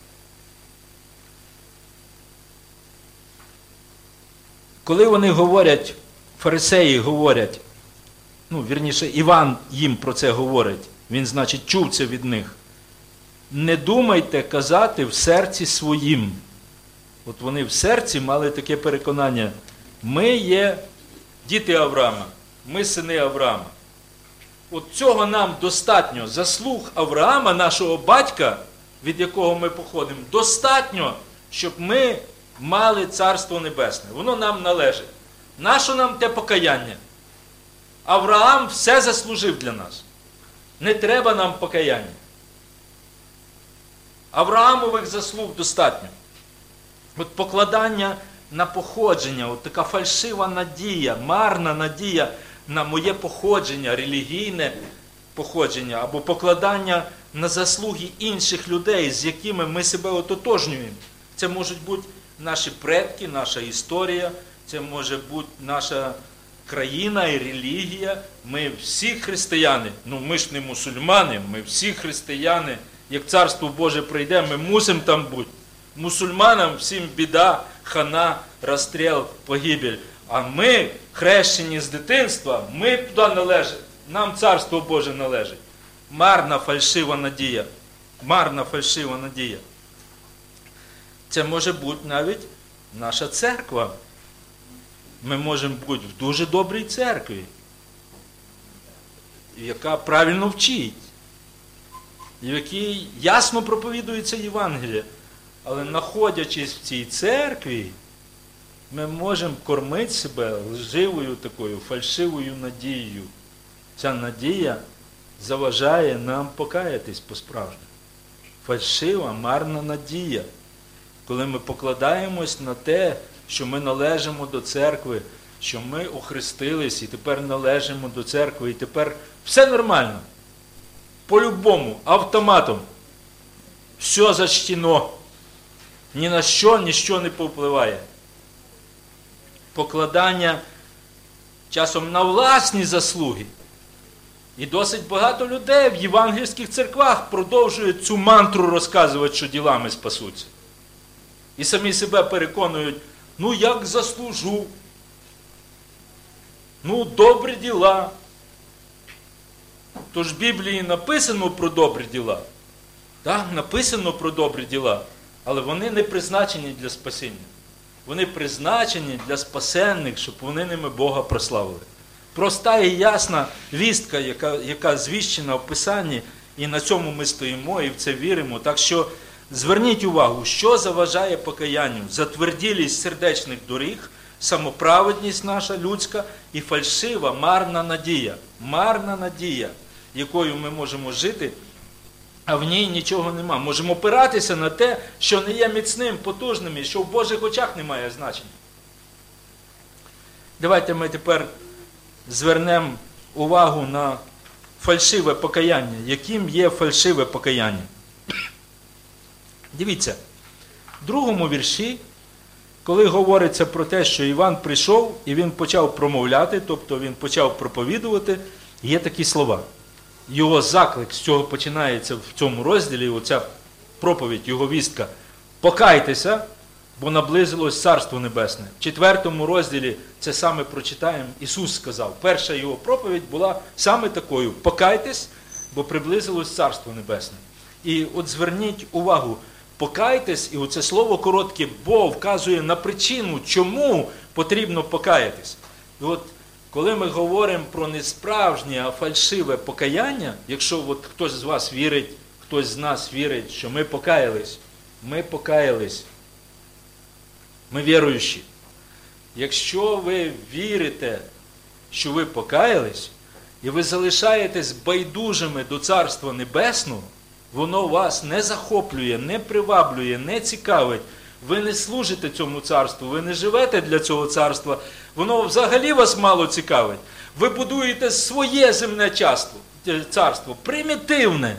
Коли вони говорять, фарисеї говорять, ну, вірніше, Іван їм про це говорить, він, значить, чув це від них. Не думайте казати в серці своїм. От вони в серці мали таке переконання. Ми є діти Авраама, ми сини Авраама. От цього нам достатньо. Заслуг Авраама, нашого батька, від якого ми походимо, достатньо, щоб ми мали Царство Небесне. Воно нам належить. Нащо нам те покаяння? Авраам все заслужив для нас. Не треба нам покаяння. Авраамових заслуг достатньо. От покладання на походження, от така фальшива надія, марна надія на моє походження, релігійне походження, або покладання на заслуги інших людей, з якими ми себе ототожнюємо. Це можуть бути наші предки, наша історія, це може бути наша країна і релігія. Ми всі християни, ну ми ж не мусульмани, ми всі християни. Як Царство Боже прийде, ми мусимо там бути. Мусульманам всім біда, хана, розстріл, погибель. А ми, хрещені з дитинства, ми туди належимо. Нам Царство Боже належить. Марна фальшива надія. Марна фальшива надія. Це може бути навіть наша церква. Ми можемо бути в дуже добрій церкві, яка правильно вчить, в якій ясно проповідується Євангеліє. Але знаходячись в цій церкві, ми можемо кормити себе лживою такою, фальшивою надією. Ця надія заважає нам покаятись по-справжньому. Фальшива, марна надія. Коли ми покладаємось на те, що ми належимо до церкви, що ми охрестились і тепер належимо до церкви, і тепер все нормально. По-любому, автоматом. Все зачтено. Ні на що, ніщо не повпливає. Покладання часом на власні заслуги. І досить багато людей в євангельських церквах продовжують цю мантру розказувати, що ділами спасуться. І самі себе переконують, ну як заслужу, ну добрі діла. Тож в Біблії написано про добрі діла. Так, написано про добрі діла, але вони не призначені для спасіння. Вони призначені для спасенних, щоб вони ними Бога прославили. Проста і ясна вістка, яка, яка звіщена в Писанні, і на цьому ми стоїмо і в це віримо. Так що зверніть увагу, що заважає покаянню? Затверділість сердечних доріг, самоправедність наша людська і фальшива, марна надія. Марна надія, якою ми можемо жити, а в ній нічого нема. Можемо опиратися на те, що не є міцним, потужним, і що в Божих очах не має значення. Давайте ми тепер звернемо увагу на фальшиве покаяння. Яким є фальшиве покаяння? Дивіться, в другому вірші, коли говориться про те, що Іван прийшов і він почав промовляти, тобто він почав проповідувати, є такі слова. Його заклик з цього починається в цьому розділі, оця проповідь, його вістка. Покайтеся, бо наблизилось Царство Небесне. В четвертому розділі це саме прочитаємо, Ісус сказав. Перша його проповідь була саме такою. Покайтесь, бо приблизилось Царство Небесне. І от зверніть увагу, покайтесь, і оце слово коротке «бо» вказує на причину, чому потрібно покаятись. І от коли ми говоримо про не справжнє, а фальшиве покаяння, якщо от хтось з вас вірить, хтось з нас вірить, що ми покаялись, ми покаялись, ми віруючі. Якщо ви вірите, що ви покаялись, і ви залишаєтесь байдужими до Царства Небесного, воно вас не захоплює, не приваблює, не цікавить, ви не служите цьому царству, ви не живете для цього царства, воно взагалі вас мало цікавить. Ви будуєте своє земне царство, царство примітивне,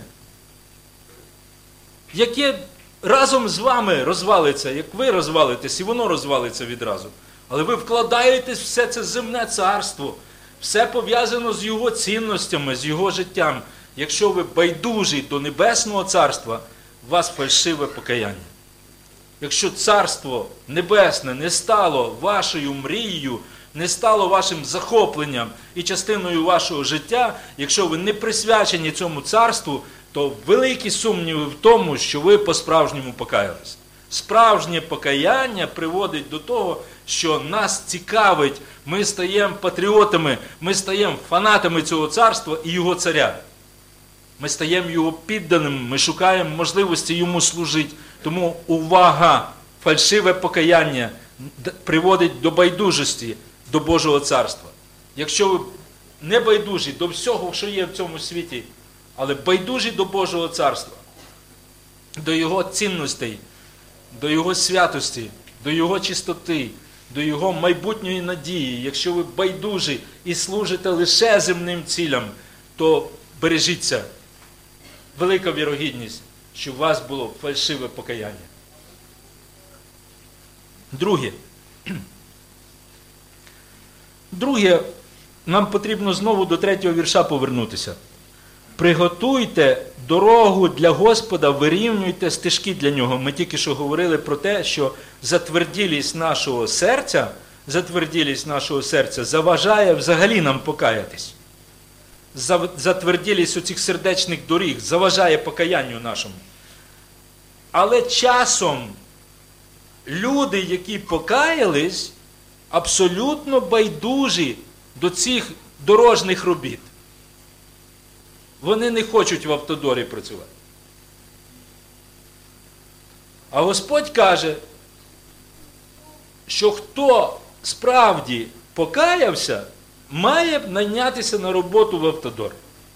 яке разом з вами розвалиться, як ви розвалитесь, і воно розвалиться відразу. Але ви вкладаєтесь в все це земне царство, все пов'язано з його цінностями, з його життям. Якщо ви байдужі до небесного царства, у вас фальшиве покаяння. Якщо царство небесне не стало вашою мрією, не стало вашим захопленням і частиною вашого життя, якщо ви не присвячені цьому царству, то великі сумніви в тому, що ви по-справжньому покаялись. Справжнє покаяння приводить до того, що нас цікавить, ми стаємо патріотами, ми стаємо фанатами цього царства і його царя. Ми стаємо його підданими, ми шукаємо можливості йому служити. Тому увага, фальшиве покаяння приводить до байдужості до Божого царства. Якщо ви не байдужі до всього, що є в цьому світі, але байдужі до Божого царства, до його цінностей, до його святості, до його чистоти, до його майбутньої надії, якщо ви байдужі і служите лише земним цілям, то бережіться. Велика вірогідність, що у вас було фальшиве покаяння. Друге. Друге, нам потрібно знову до третього вірша повернутися. Приготуйте дорогу для Господа, вирівнюйте стежки для нього. Ми тільки що говорили про те, що затверділість нашого серця, затверділість нашого серця заважає взагалі нам покаятись. Затверділість оцих сердечних доріг заважає покаянню нашому. Але часом люди, які покаялись, абсолютно байдужі до цих дорожніх робіт. Вони не хочуть в автодорі працювати. А Господь каже, що хто справді покаявся, має найнятися на роботу в автодор.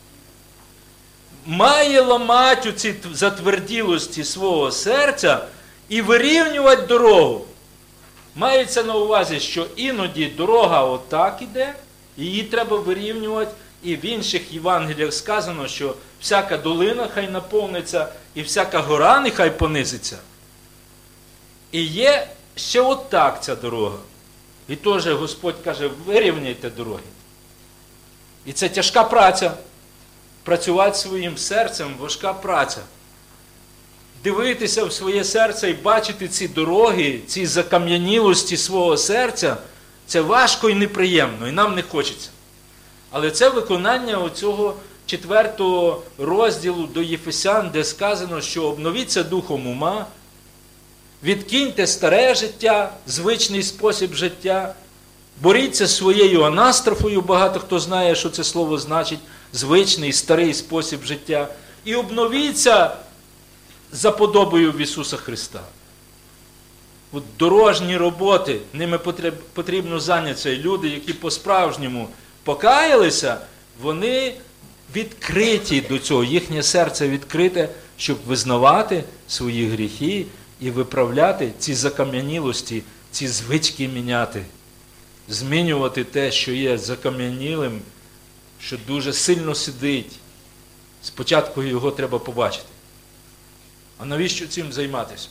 Має ламати ці затверділості свого серця і вирівнювати дорогу. Мається на увазі, що іноді дорога отак іде, її треба вирівнювати, і в інших Євангеліях сказано, що всяка долина хай наповниться, і всяка гора нехай понизиться. І є ще отак ця дорога. І теж Господь каже, вирівняйте дороги. І це тяжка праця. Працювати своїм серцем – важка праця. Дивитися в своє серце і бачити ці дороги, ці закам'янілості свого серця – це важко і неприємно, і нам не хочеться. Але це виконання оцього четвертого розділу до Єфесян, де сказано, що обновіться духом ума, відкиньте старе життя, звичний спосіб життя, боріться зі своєю анастрофою, багато хто знає, що це слово значить, звичний, старий спосіб життя, і обновіться за подобою в Ісуса Христа. От дорожні роботи, ними потрібно зайнятися. І люди, які по-справжньому покаялися, вони відкриті до цього, їхнє серце відкрите, щоб визнавати свої гріхи і виправляти ці закам'янілості, ці звички міняти. Змінювати те, що є закам'янілим, що дуже сильно сидить. Спочатку його треба побачити. А навіщо цим займатися?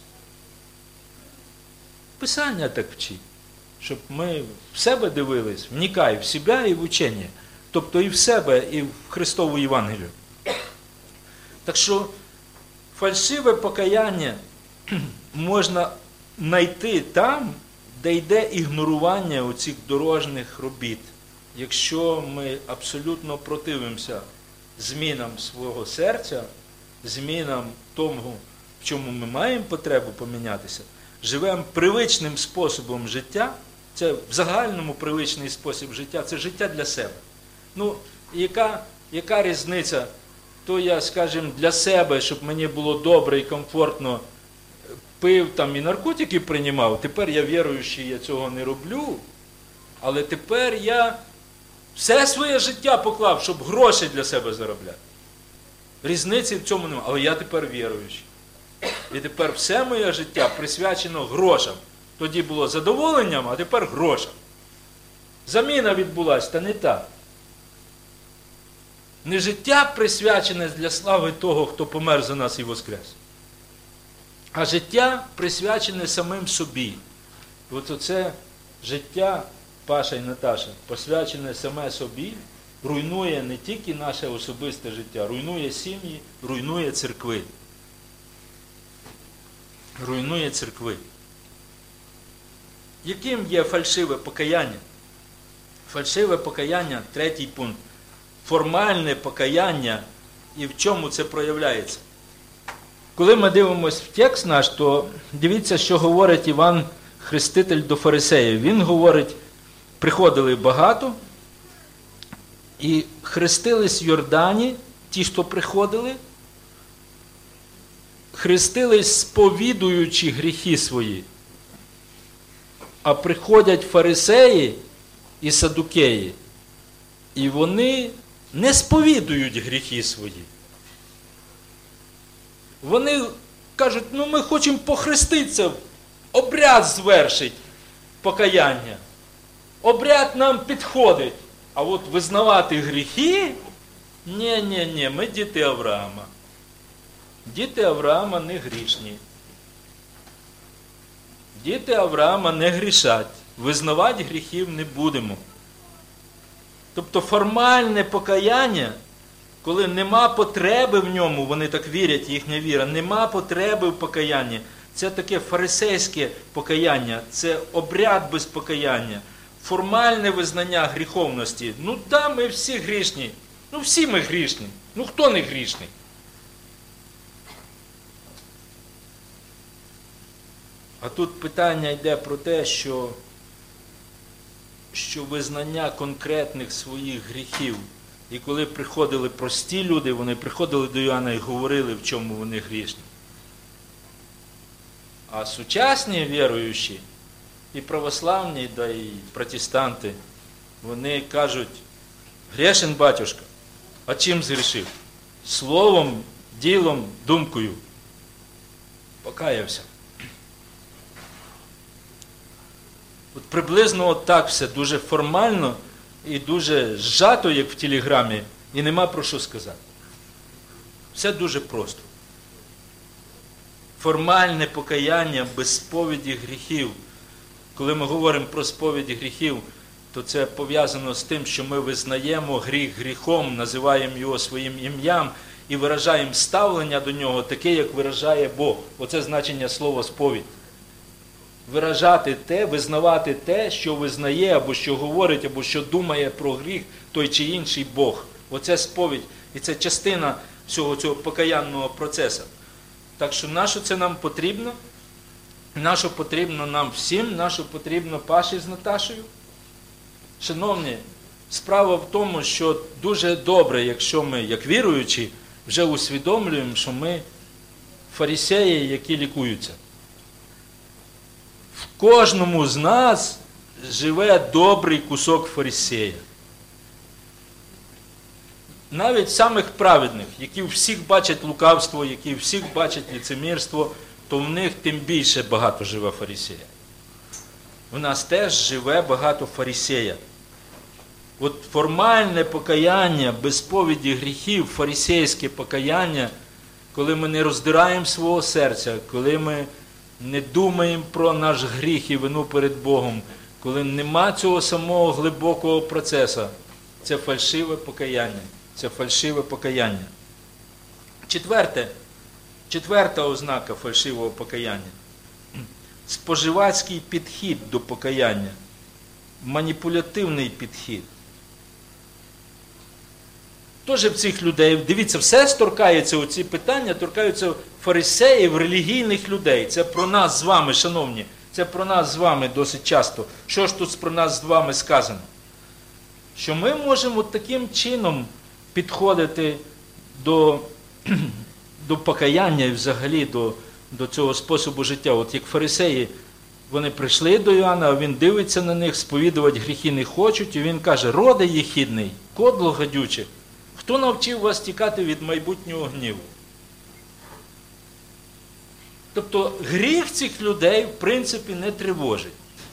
Писання так вчить, щоб ми в себе дивились, вникай в себе і в учення. Тобто і в себе, і в Христову Євангелію. Так що фальшиве покаяння можна знайти там, де йде ігнорування оцих дорожніх робіт. Якщо ми абсолютно противимося змінам свого серця, змінам тому, в чому ми маємо потребу помінятися, живемо привичним способом життя, це в загальному привичний спосіб життя, це життя для себе. Ну, яка, яка різниця? То я, скажімо, для себе, щоб мені було добре і комфортно, пив там і наркотики приймав, тепер я віруючий, я цього не роблю, але тепер я все своє життя поклав, щоб гроші для себе заробляти. Різниці в цьому немає, але я тепер віруючий. І тепер все моє життя присвячено грошам. Тоді було задоволенням, а тепер грошам. Заміна відбулася, та не так. Не життя присвячене для слави того, хто помер за нас і воскрес. А життя присвячене самим собі. От оце життя, Паша і Наташа, посвячене саме собі, руйнує не тільки наше особисте життя, руйнує сім'ї, руйнує церкви. Руйнує церкви. Яким є фальшиве покаяння? Фальшиве покаяння, третій пункт. Формальне покаяння, і в чому це проявляється. Коли ми дивимося в текст наш, то дивіться, що говорить Іван Хреститель до фарисеїв. Він говорить, приходили багато, і хрестились в Йордані, ті, хто приходили, хрестились, сповідуючи гріхи свої. А приходять фарисеї і садукеї, і вони не сповідують гріхи свої. Вони кажуть, ну ми хочемо похреститися, обряд звершить покаяння. Обряд нам підходить. А от визнавати гріхи? Ні-ні-ні, ми діти Авраама. Діти Авраама не грішні. Діти Авраама не грішать. Визнавати гріхів не будемо. Тобто формальне покаяння, коли нема потреби в ньому, вони так вірять, їхня віра, нема потреби в покаянні. Це таке фарисейське покаяння, це обряд без покаяння, формальне визнання гріховності. Ну да, ми всі грішні. Ну всі ми грішні. Ну хто не грішний? А тут питання йде про те, що, що визнання конкретних своїх гріхів. І коли приходили прості люди, вони приходили до Йоанна і говорили, в чому вони грішні. А сучасні віруючі, і православні, да і протестанти, вони кажуть, грішен батюшка, а чим згрішив? Словом, ділом, думкою. Покаявся. От приблизно от так все, дуже формально і дуже зжато, як в телеграмі, і нема про що сказати. Все дуже просто. Формальне покаяння без сповіді гріхів. Коли ми говоримо про сповіді гріхів, то це пов'язано з тим, що ми визнаємо гріх гріхом, називаємо його своїм ім'ям і виражаємо ставлення до нього таке, як виражає Бог. Оце значення слова сповідь. Виражати те, визнавати те, що визнає, або що говорить, або що думає про гріх той чи інший Бог. Оце сповідь. І це частина всього цього покаянного процесу. Так що нащо це нам потрібно? Нащо потрібно нам всім? Нащо потрібно Паші з Наташею? Шановні, справа в тому, що дуже добре, якщо ми, як віруючі, вже усвідомлюємо, що ми фарисеї, які лікуються. В кожному з нас живе добрий кусок фарисея. Навіть самих праведних, які всіх бачать лукавство, які всіх бачать ліцемірство, то в них тим більше багато живе фарисея. В нас теж живе багато фарисея. От формальне покаяння, без сповіді гріхів, фарисейське покаяння, коли ми не роздираємо свого серця, коли ми не думаємо про наш гріх і вину перед Богом, коли нема цього самого глибокого процесу, це фальшиве покаяння. Це фальшиве покаяння. Четверте, четверта ознака фальшивого покаяння. Споживацький підхід до покаяння. Маніпулятивний підхід. Теж в цих людей, дивіться, все торкається, оці питання торкаються фарисеїв, релігійних людей. Це про нас з вами, шановні. Це про нас з вами досить часто. Що ж тут про нас з вами сказано? Що ми можемо таким чином підходити до, до покаяння і взагалі до, до цього способу життя. От як фарисеї, вони прийшли до Йоанна, а він дивиться на них, сповідувати гріхи не хочуть, і він каже, роде єхідний, кодло гадюче, хто навчив вас тікати від майбутнього гніву? Тобто гріх цих людей, в принципі, не тривожить.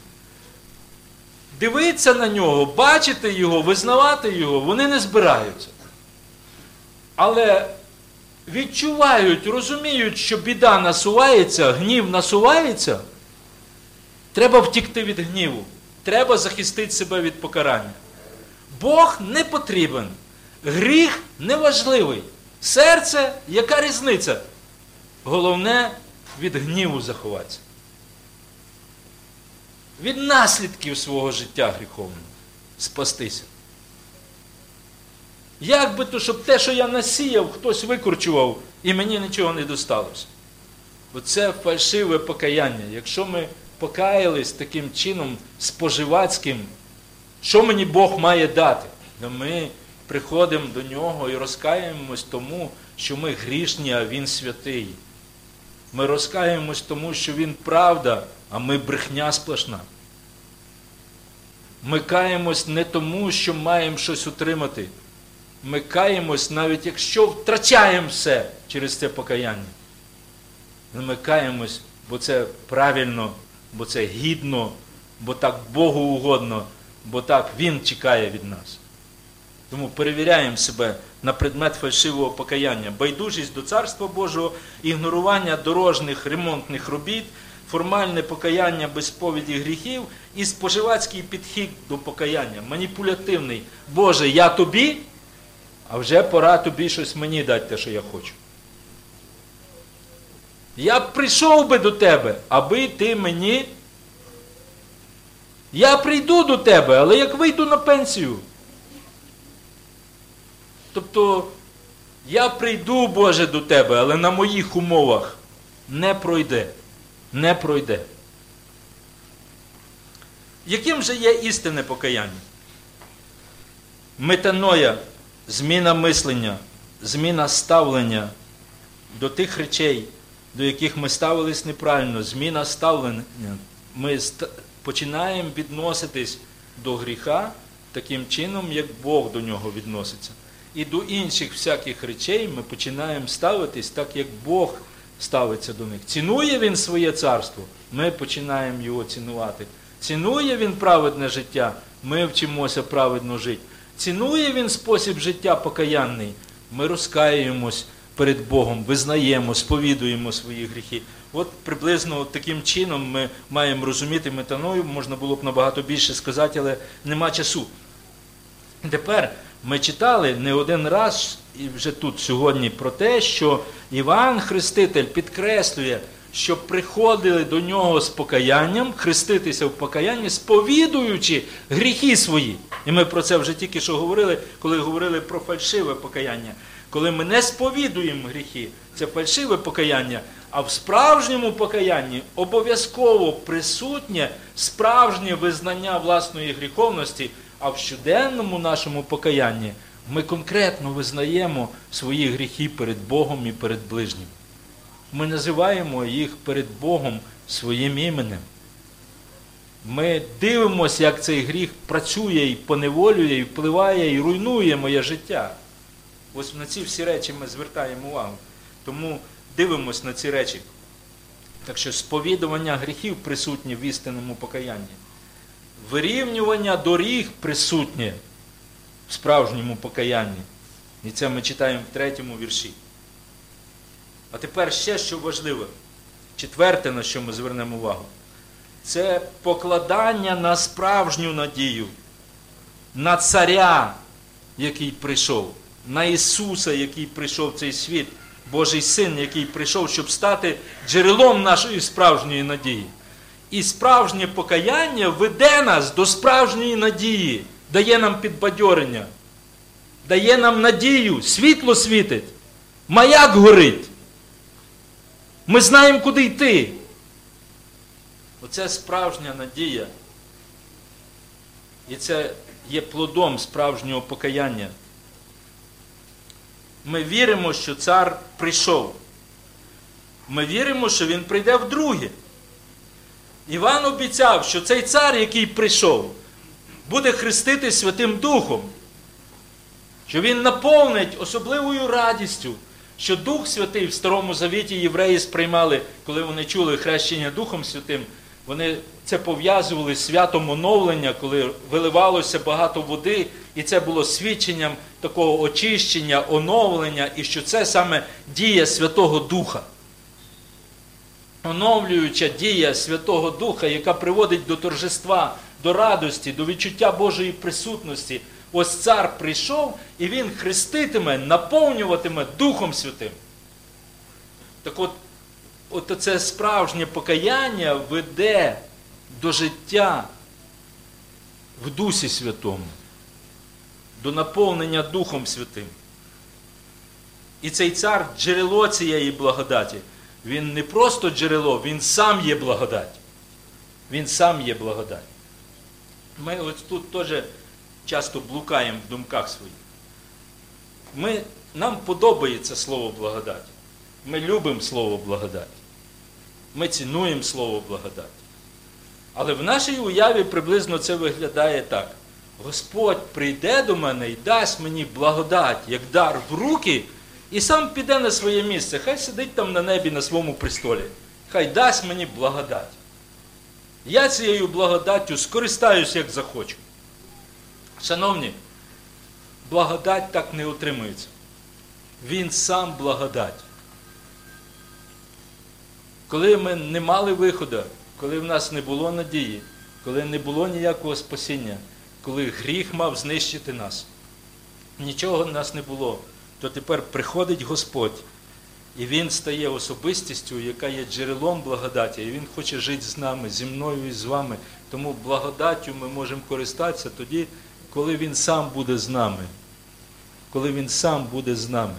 Дивитися на нього, бачити його, визнавати його, вони не збираються. Але відчувають, розуміють, що біда насувається, гнів насувається, треба втікти від гніву. Треба захистити себе від покарання. Бог не потрібен. Гріх неважливий. Серце, яка різниця? Головне, від гніву заховатися. Від наслідків свого життя гріховного спастися. Як би то, щоб те, що я насіяв, хтось викорчував, і мені нічого не досталося. Оце фальшиве покаяння. Якщо ми покаялись таким чином споживацьким, що мені Бог має дати? Ми приходимо до Нього і розкаємось тому, що ми грішні, а Він святий. Ми розкаємось тому, що Він правда, а ми брехня сплошна. Ми каємось не тому, що маємо щось утримати. Ми каємось, навіть якщо втрачаємо все через це покаяння. Ми каємось, бо це правильно, бо це гідно, бо так Богу угодно, бо так Він чекає від нас. Тому перевіряємо себе на предмет фальшивого покаяння. Байдужість до Царства Божого, ігнорування дорожніх ремонтних робіт, формальне покаяння без сповіді гріхів і споживацький підхід до покаяння. Маніпулятивний. Боже, я тобі, а вже пора тобі щось мені дати, те, що я хочу. Я б прийшов би до тебе, аби ти мені... Я прийду до тебе, але як вийду на пенсію. Тобто, я прийду, Боже, до тебе, але на моїх умовах не пройде. Не пройде. Яким же є істинне покаяння? Метаноя, зміна мислення, зміна ставлення до тих речей, до яких ми ставились неправильно, зміна ставлення. Ми починаємо відноситись до гріха таким чином, як Бог до нього відноситься. І до інших всяких речей ми починаємо ставитись так, як Бог ставиться до них. Цінує Він своє царство, ми починаємо його цінувати. Цінує Він праведне життя, ми вчимося праведно жити. Цінує Він спосіб життя покаянний, ми розкаюємось перед Богом, визнаємо, сповідуємо свої гріхи. От приблизно таким чином ми маємо розуміти метаною, можна було б набагато більше сказати, але нема часу. Тепер ми читали не один раз, і вже тут сьогодні, про те, що Іван Хреститель підкреслює, що приходили до нього з покаянням, хреститися в покаянні, сповідуючи гріхи свої. І ми про це вже тільки що говорили, коли говорили про фальшиве покаяння. Коли ми не сповідуємо гріхи, це фальшиве покаяння, а в справжньому покаянні обов'язково присутнє справжнє визнання власної гріховності, а в щоденному нашому покаянні ми конкретно визнаємо свої гріхи перед Богом і перед ближнім. Ми називаємо їх перед Богом своїм іменем. Ми дивимося, як цей гріх працює і поневолює, і впливає, і руйнує моє життя. Ось на ці всі речі ми звертаємо увагу. Тому дивимося на ці речі. Так що сповідування гріхів присутнє в істинному покаянні. Вирівнювання доріг присутнє в справжньому покаянні. І це ми читаємо в третьому вірші. А тепер ще що важливе. Четверте, на що ми звернемо увагу. Це покладання на справжню надію. На царя, який прийшов. На Ісуса, який прийшов в цей світ. Божий Син, який прийшов, щоб стати джерелом нашої справжньої надії. І справжнє покаяння веде нас до справжньої надії, дає нам підбадьорення, дає нам надію, світло світить, маяк горить. Ми знаємо, куди йти. Оце справжня надія. І це є плодом справжнього покаяння. Ми віримо, що цар прийшов. Ми віримо, що він прийде вдруге. Іван обіцяв, що цей цар, який прийшов, буде хрестити Святим Духом, що він наповнить особливою радістю, що Дух Святий в Старому Завіті євреї сприймали, коли вони чули хрещення Духом Святим, вони це пов'язували з святом оновлення, коли виливалося багато води, і це було свідченням такого очищення, оновлення, і що це саме дія Святого Духа. Оновлююча дія Святого Духа, яка приводить до торжества, до радості, до відчуття Божої присутності. Ось цар прийшов, і він хреститиме, наповнюватиме Духом Святим. Так от, от це справжнє покаяння веде до життя в Дусі Святому, до наповнення Духом Святим. І цей цар – джерело цієї благодаті. Він не просто джерело, він сам є благодать. Він сам є благодать. Ми ось тут теж часто блукаємо в думках своїх. Ми, нам подобається слово благодать. Ми любимо слово благодать. Ми цінуємо слово благодать. Але в нашій уяві приблизно це виглядає так. Господь прийде до мене і дасть мені благодать, як дар в руки, і сам піде на своє місце. Хай сидить там на небі на своєму престолі. Хай дасть мені благодать. Я цією благодаттю скористаюсь, як захочу. Шановні, благодать так не отримується. Він сам благодать. Коли ми не мали виходу, коли в нас не було надії, коли не було ніякого спасіння, коли гріх мав знищити нас, нічого в нас не було, то тепер приходить Господь, і Він стає особистістю, яка є джерелом благодаті, і Він хоче жити з нами, зі мною і з вами. Тому благодаттю ми можемо користатися тоді, коли Він сам буде з нами. Коли Він сам буде з нами.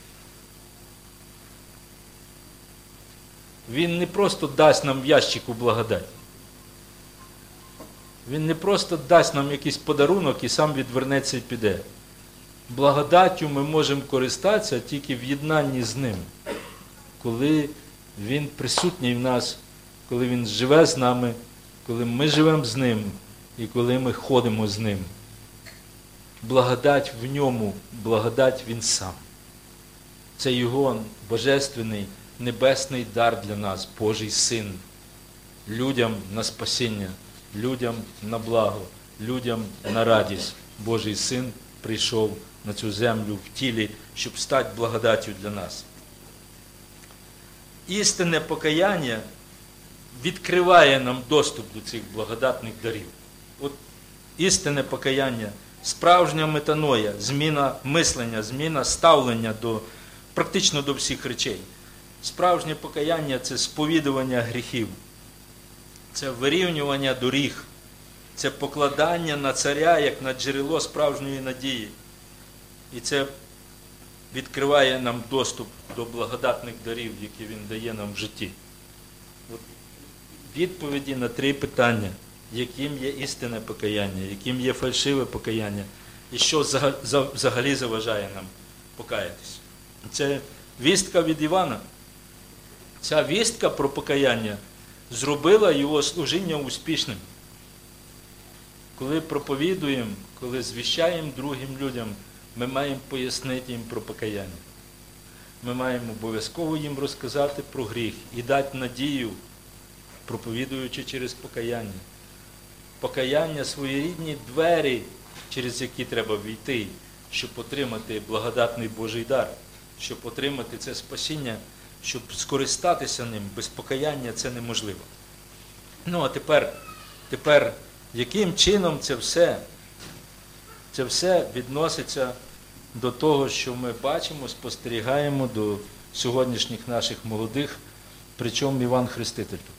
Він не просто дасть нам в ящику благодать. Він не просто дасть нам якийсь подарунок і сам відвернеться і піде. Благодаттю ми можемо користатися тільки в єднанні з Ним. Коли Він присутній в нас, коли Він живе з нами, коли ми живемо з Ним і коли ми ходимо з Ним. Благодать в Ньому, благодать Він сам. Це Його божественний, небесний дар для нас, Божий Син. Людям на спасіння, людям на благо, людям на радість. Божий Син прийшов на цю землю в тілі, щоб стати благодаттю для нас. Істинне покаяння відкриває нам доступ до цих благодатних дарів. От істинне покаяння, справжня метаноя, зміна мислення, зміна ставлення до, практично до всіх речей. Справжнє покаяння – це сповідування гріхів, це вирівнювання доріг, це покладання на царя, як на джерело справжньої надії. І це відкриває нам доступ до благодатних дарів, які Він дає нам в житті. От відповіді на три питання, яким є істинне покаяння, яким є фальшиве покаяння, і що взагалі заважає нам покаятись. Це вістка від Івана. Ця вістка про покаяння зробила його служіння успішним. Коли проповідуємо, коли звіщаємо другим людям, ми маємо пояснити їм про покаяння. Ми маємо обов'язково їм розказати про гріх і дати надію, проповідуючи через покаяння. Покаяння – своєрідні двері, через які треба війти, щоб отримати благодатний Божий дар, щоб отримати це спасіння, щоб скористатися ним. Без покаяння це неможливо. Ну, а тепер, тепер яким чином це все, це все відноситься до того, що ми бачимо, спостерігаємо до сьогоднішніх наших молодих, причому Іван Хреститель тут.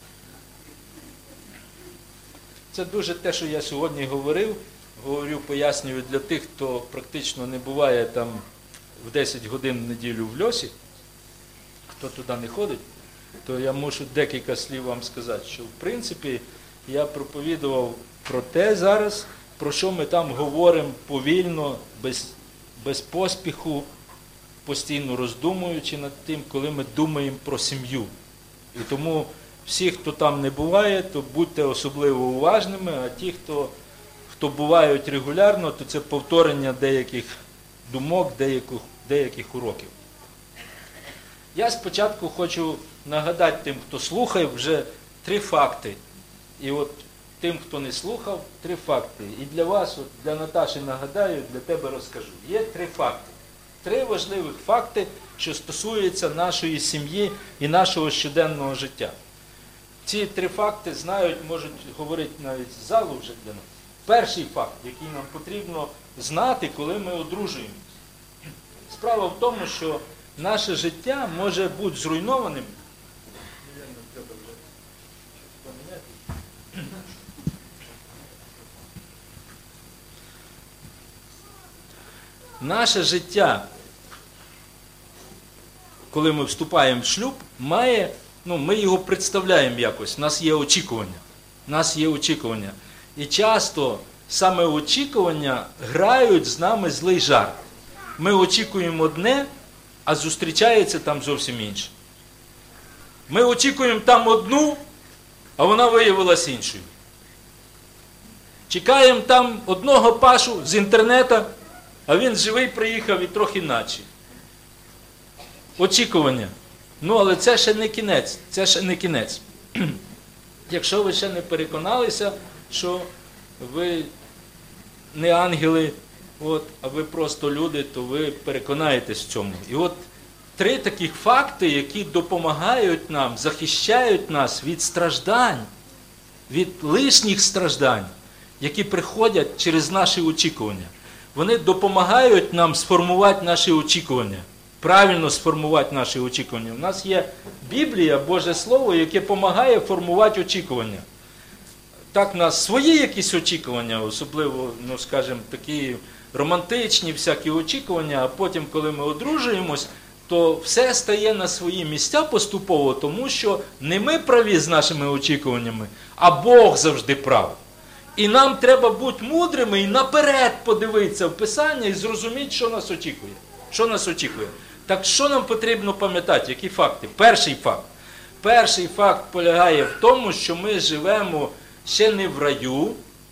Це дуже те, що я сьогодні говорив, говорю, пояснюю для тих, хто практично не буває там в десять годин в неділю в льосі, хто туди не ходить, то я мушу декілька слів вам сказати, що в принципі я проповідував про те зараз, про що ми там говоримо повільно, без, без поспіху, постійно роздумуючи над тим, коли ми думаємо про сім'ю. І тому всі, хто там не буває, то будьте особливо уважними, а ті, хто, хто бувають регулярно, то це повторення деяких думок, деяких, деяких уроків. Я спочатку хочу нагадати тим, хто слухає, вже три факти. І от тим, хто не слухав, три факти. І для вас, от, для Наташі нагадаю, для тебе розкажу. Є три факти. Три важливих факти, що стосуються нашої сім'ї і нашого щоденного життя. Ці три факти знають, можуть говорити навіть з залу вже для нас. Перший факт, який нам потрібно знати, коли ми одружуємося. Справа в тому, що наше життя може бути зруйнованим. Наше життя, коли ми вступаємо в шлюб, має, ну, ми його представляємо якось, у нас є очікування. У нас є очікування. І часто саме очікування грають з нами злий жарт. Ми очікуємо одне, а зустрічається там зовсім інше. Ми очікуємо там одну, а вона виявилась іншою. Чекаємо там одного Пашу з інтернету, а він живий приїхав і трохи інакше. Очікування. Ну, але це ще не кінець. Це ще не кінець. Якщо ви ще не переконалися, що ви не ангели, от, а ви просто люди, то ви переконаєтесь в цьому. І от три таких факти, які допомагають нам, захищають нас від страждань, від лишніх страждань, які приходять через наші очікування. Вони допомагають нам сформувати наші очікування, правильно сформувати наші очікування. У нас є Біблія, Боже Слово, яке допомагає формувати очікування. Так, у нас свої якісь очікування, особливо, ну, скажімо, такі романтичні всякі очікування, а потім, коли ми одружуємось, то все стає на свої місця поступово, тому що не ми праві з нашими очікуваннями, а Бог завжди прав. І нам треба бути мудрими і наперед подивитися в Писання і зрозуміти, що нас очікує. Що нас очікує. Так що нам потрібно пам'ятати? Які факти? Перший факт. Перший факт полягає в тому, що ми живемо ще не в раю,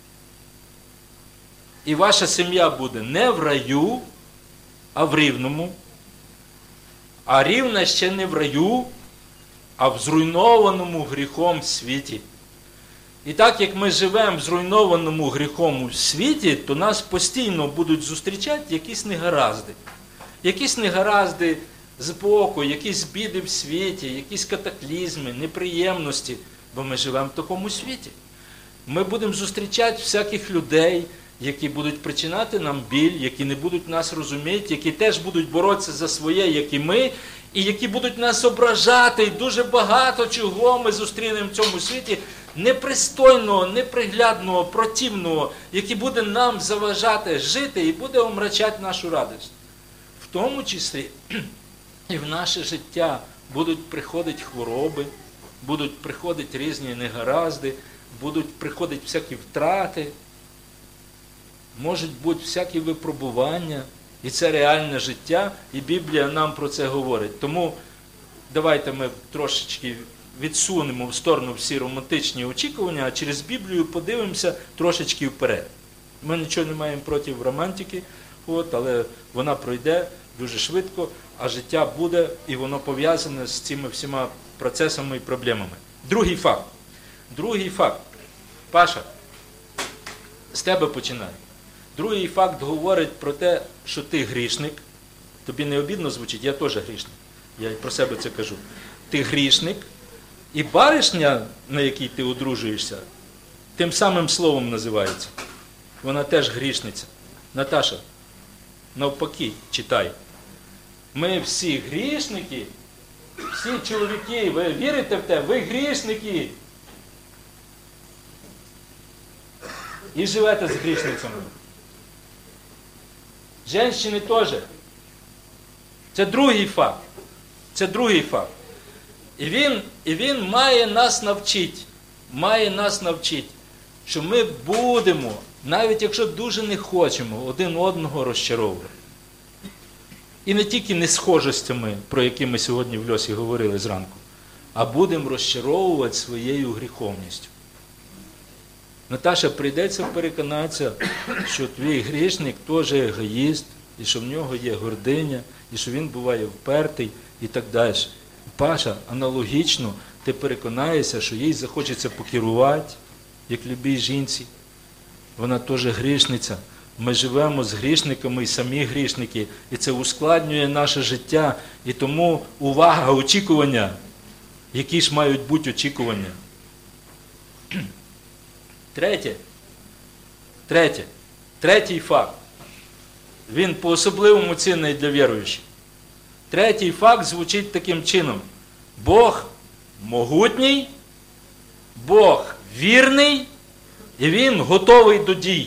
і ваша сім'я буде не в раю, а в рівному. А рівна ще не в раю, а в зруйнованому гріхом світі. І так, як ми живемо в зруйнованому гріхом у світі, то нас постійно будуть зустрічати якісь негаразди. Якісь негаразди з боку, якісь біди в світі, якісь катаклізми, неприємності, бо ми живемо в такому світі. Ми будемо зустрічати всяких людей, які будуть причиняти нам біль, які не будуть нас розуміти, які теж будуть боротися за своє, як і ми, і які будуть нас ображати. І дуже багато чого ми зустрінемо в цьому світі непристойного, неприглядного, противного, який буде нам заважати жити і буде омрачати нашу радість. В тому числі і в наше життя будуть приходити хвороби, будуть приходити різні негаразди, будуть приходити всякі втрати, можуть бути всякі випробування, і це реальне життя, і Біблія нам про це говорить. Тому давайте ми трошечки відсунемо в сторону всі романтичні очікування, а через Біблію подивимося трошечки вперед. Ми нічого не маємо проти романтики, от, але вона пройде дуже швидко, а життя буде, і воно пов'язане з цими всіма процесами і проблемами. Другий факт. Другий факт. Паша, з тебе починаю. Другий факт говорить про те, що ти грішник. Тобі не обідно звучить? Я теж грішник. Я про себе це кажу. Ти грішник, і баришня, на якій ти одружуєшся, тим самим словом називається. Вона теж грішниця. Наташа, навпаки, читай. Ми всі грішники, всі чоловіки, ви вірите в те? Ви грішники. І живете з грішницями. Женщини теж. Це другий факт. Це другий факт. І він, і він має нас навчити, має нас навчити, що ми будемо, навіть якщо дуже не хочемо, один одного розчаровувати. І не тільки несхожостями, про які ми сьогодні в Льосі говорили зранку, а будемо розчаровувати своєю гріховністю. Наташа, прийдеться переконатися, що твій грішник теж егоїст, і що в нього є гординя, і що він буває впертий, і так далі. Паша, аналогічно, ти переконаєшся, що їй захочеться покерувати, як любій жінці. Вона теж грішниця. Ми живемо з грішниками і самі грішники. І це ускладнює наше життя. І тому увага, очікування. Які ж мають бути очікування? Третє. Третє. Третій факт. Він по-особливому цінний для віруючих. Третій факт звучить таким чином. Бог могутній, Бог вірний, і Він готовий до дій.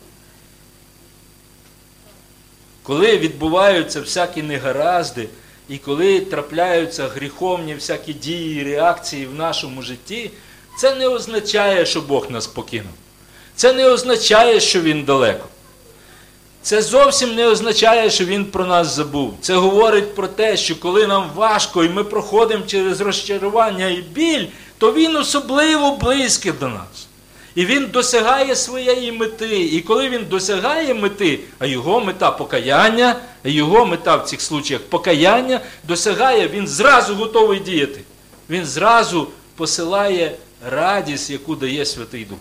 Коли відбуваються всякі негаразди, і коли трапляються гріховні всякі дії і реакції в нашому житті, це не означає, що Бог нас покинув. Це не означає, що Він далеко. Це зовсім не означає, що Він про нас забув. Це говорить про те, що коли нам важко і ми проходимо через розчарування і біль, то Він особливо близький до нас. І Він досягає своєї мети. І коли Він досягає мети, а Його мета покаяння, а Його мета в цих случаях покаяння, досягає, Він зразу готовий діяти. Він зразу посилає радість, яку дає Святий Дух.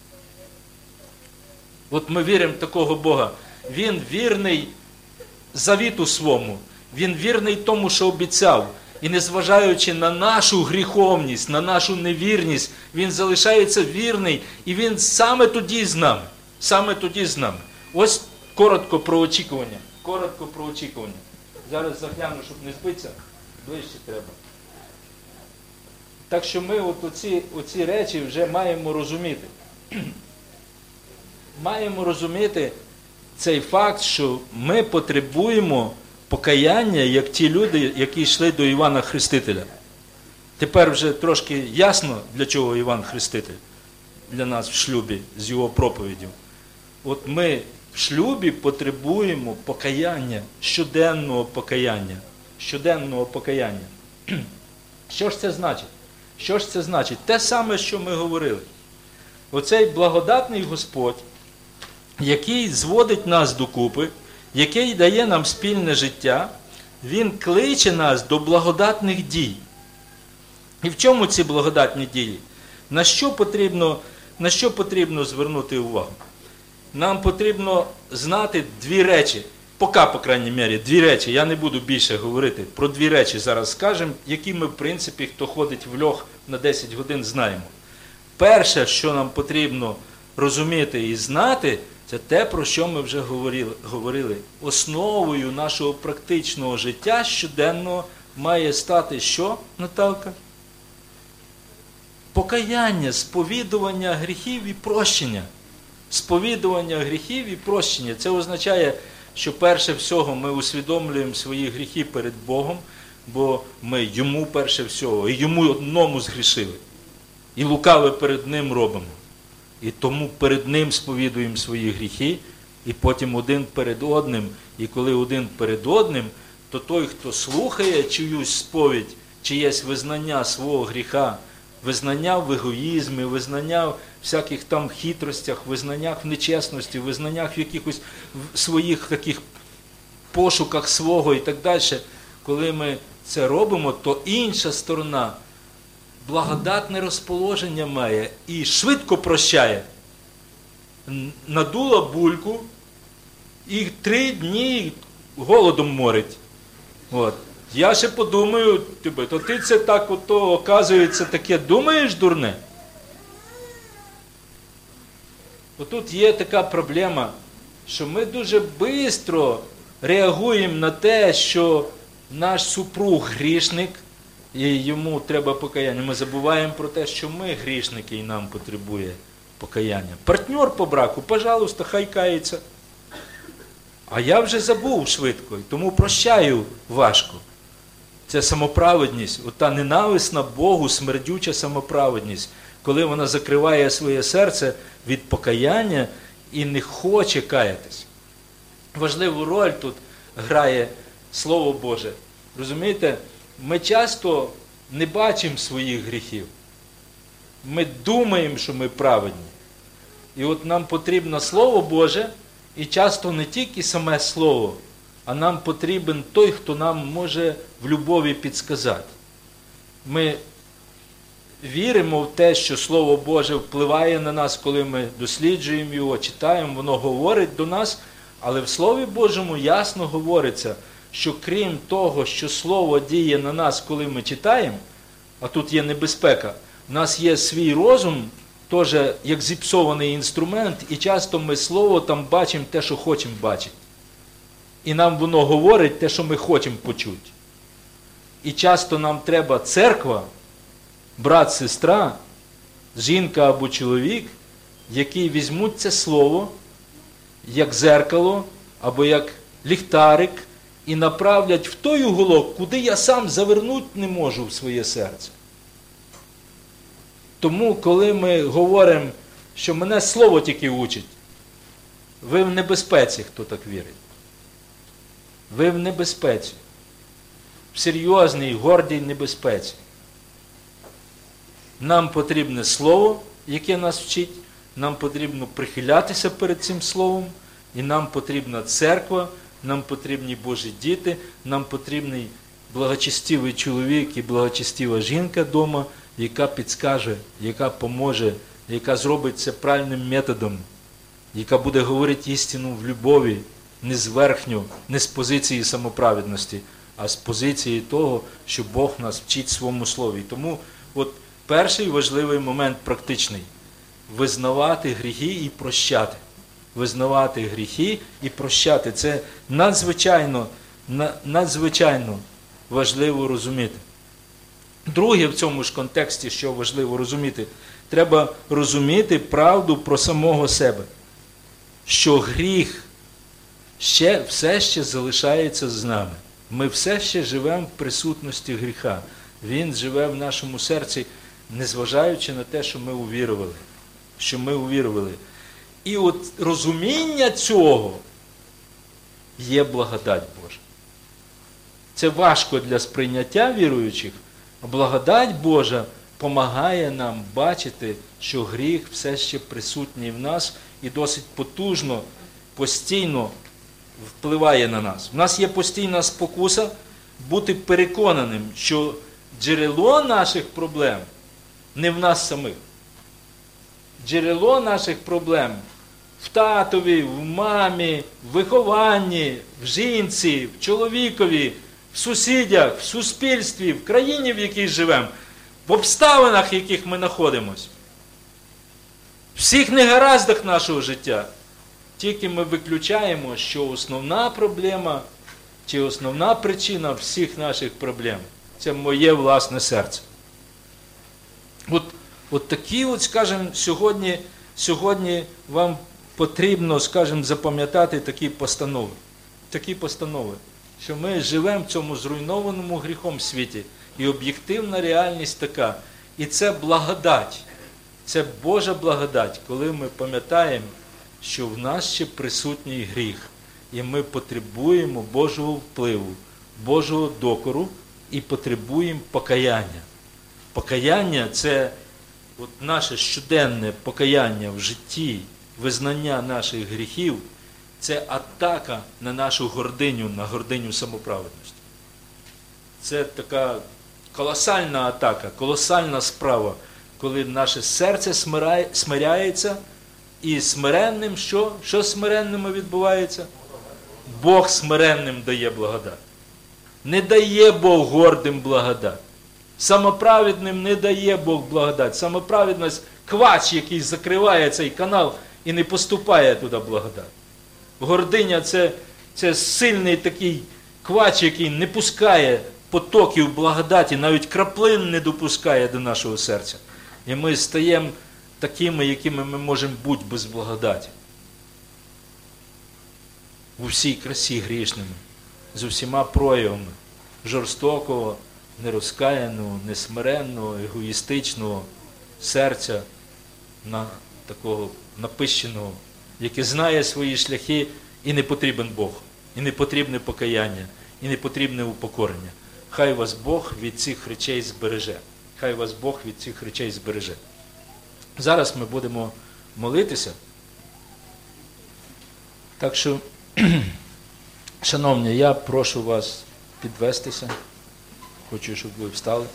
От ми віримо в такого Бога. Він вірний завіту свому. Він вірний тому, що обіцяв. І незважаючи на нашу гріховність, на нашу невірність, Він залишається вірний. І Він саме тоді з нами. Саме тоді з нами. Ось коротко про очікування. Коротко про очікування. Зараз загляну, щоб не збитися. Ближче треба. Так що ми от оці, оці речі вже маємо розуміти. Маємо розуміти цей факт, що ми потребуємо покаяння, як ті люди, які йшли до Івана Хрестителя. Тепер вже трошки ясно, для чого Іван Хреститель для нас в шлюбі з його проповіддю. От ми в шлюбі потребуємо покаяння, щоденного покаяння. Щоденного покаяння. Що ж це значить? Що ж це значить? Те саме, що ми говорили. Оцей благодатний Господь, який зводить нас докупи, який дає нам спільне життя, Він кличе нас до благодатних дій. І в чому ці благодатні дії? На що потрібно, на що потрібно звернути увагу? Нам потрібно знати дві речі, поки, по крайній мірі, дві речі, я не буду більше говорити, про дві речі зараз скажемо, які ми, в принципі, хто ходить в льох на десять годин, знаємо. Перше, що нам потрібно розуміти і знати, це те, про що ми вже говорили. Основою нашого практичного життя щоденного має стати що, Наталка? Покаяння, сповідування гріхів і прощення. Сповідування гріхів і прощення. Це означає, що перше всього ми усвідомлюємо свої гріхи перед Богом, бо ми Йому перше всього, і Йому одному згрішили. І лукаве перед Ним робимо. І тому перед Ним сповідуємо свої гріхи, і потім один перед одним. І коли один перед одним, то той, хто слухає чиюсь сповідь, чиєсь визнання свого гріха, визнання в егоїзмі, визнання в всяких там хитростях, визнаннях в нечесності, визнаннях в якихось своїх таких пошуках свого і так далі. Коли ми це робимо, то інша сторона благодатне розположення має і швидко прощає. Надула бульку і три дні голодом морить. От. Я ще подумаю, тебе, то ти це так, ото, оказується, таке думаєш, дурне? Отут є така проблема, що ми дуже швидко реагуємо на те, що наш супруг грішник, і йому треба покаяння. Ми забуваємо про те, що ми грішники і нам потребує покаяння. Партнер по браку, пожалуйста, хай кається. А я вже забув швидко, і тому прощаю важко. Це самоправедність, ота ненависна Богу, смердюча самоправедність, коли вона закриває своє серце від покаяння і не хоче каятись. Важливу роль тут грає Слово Боже. Розумієте, ми часто не бачимо своїх гріхів. Ми думаємо, що ми праведні. І от нам потрібно Слово Боже, і часто не тільки саме Слово, а нам потрібен той, хто нам може в любові підсказати. Ми віримо в те, що Слово Боже впливає на нас, коли ми досліджуємо його, читаємо, воно говорить до нас, але в Слові Божому ясно говориться, що крім того, що Слово діє на нас, коли ми читаємо, а тут є небезпека, в нас є свій розум, теж як зіпсований інструмент, і часто ми Слово там бачимо те, що хочемо бачити. І нам воно говорить те, що ми хочемо почути. І часто нам треба церква, брат, сестра, жінка або чоловік, які візьмуть це слово, як зеркало, або як ліхтарик, і направлять в той уголок, куди я сам завернути не можу в своє серце. Тому, коли ми говоримо, що мене слово тільки учить, ви в небезпеці, хто так вірить. Ви в небезпеці. В серйозній, гордій небезпеці. Нам потрібне слово, яке нас вчить, нам потрібно прихилятися перед цим словом, і нам потрібна церква, нам потрібні Божі діти, нам потрібний благочестивий чоловік і благочестива жінка вдома, яка підскаже, яка поможе, яка зробить це правильним методом, яка буде говорити істину в любові, не зверхньо, не з позиції самоправедності, а з позиції того, що Бог нас вчить своєму слові. Тому от перший важливий момент практичний – визнавати гріхи і прощати. Визнавати гріхи і прощати. Це надзвичайно, надзвичайно важливо розуміти. Друге в цьому ж контексті, що важливо розуміти, треба розуміти правду про самого себе. Що гріх ще, все ще залишається з нами. Ми все ще живемо в присутності гріха. Він живе в нашому серці, незважаючи на те, що ми увірували. Що ми увірували. І от розуміння цього є благодать Божа. Це важко для сприйняття віруючих, а благодать Божа допомагає нам бачити, що гріх все ще присутній в нас і досить потужно, постійно впливає на нас. У нас є постійна спокуса бути переконаним, що джерело наших проблем не в нас самих. Джерело наших проблем в татові, в мамі, в вихованні, в жінці, в чоловікові, в сусідях, в суспільстві, в країні, в якій живемо, в обставинах, в яких ми знаходимося. В всіх негараздах нашого життя. Тільки ми виключаємо, що основна проблема чи основна причина всіх наших проблем – це моє власне серце. От, от такі, от, скажімо, сьогодні, сьогодні вам потрібно, скажімо, запам'ятати такі постанови. Такі постанови, що ми живемо в цьому зруйнованому гріхом світі, і об'єктивна реальність така. І це благодать, це Божа благодать, коли ми пам'ятаємо, що в нас ще присутній гріх, і ми потребуємо Божого впливу, Божого докору і потребуємо покаяння. Покаяння – це от наше щоденне покаяння в житті, визнання наших гріхів, це атака на нашу гординю, на гординю самоправедності. Це така колосальна атака, колосальна справа, коли наше серце смиряється, і смиренним що? Що смиренними відбувається? Бог смиренним дає благодать. Не дає Бог гордим благодать. Самоправедним не дає Бог благодать. Самоправедність – квач, який закриває цей канал і не поступає туди благодать. Гординя це, – це сильний такий квач, який не пускає потоків благодаті, навіть краплин не допускає до нашого серця. І ми стаємо такими, якими ми можемо бути без благодаті. У всій красі грішними, з усіма проявами жорстокого, нерозкаяного, несмиренного, егоїстичного серця, на такого напищеного, яке знає свої шляхи і не потрібен Бог, і не потрібне покаяння, і не потрібне упокорення. Хай вас Бог від цих речей збереже. Хай вас Бог від цих речей збереже. Зараз ми будемо молитися. Так що Шановні, я прошу вас підвестися. Хочу, щоб ви встали.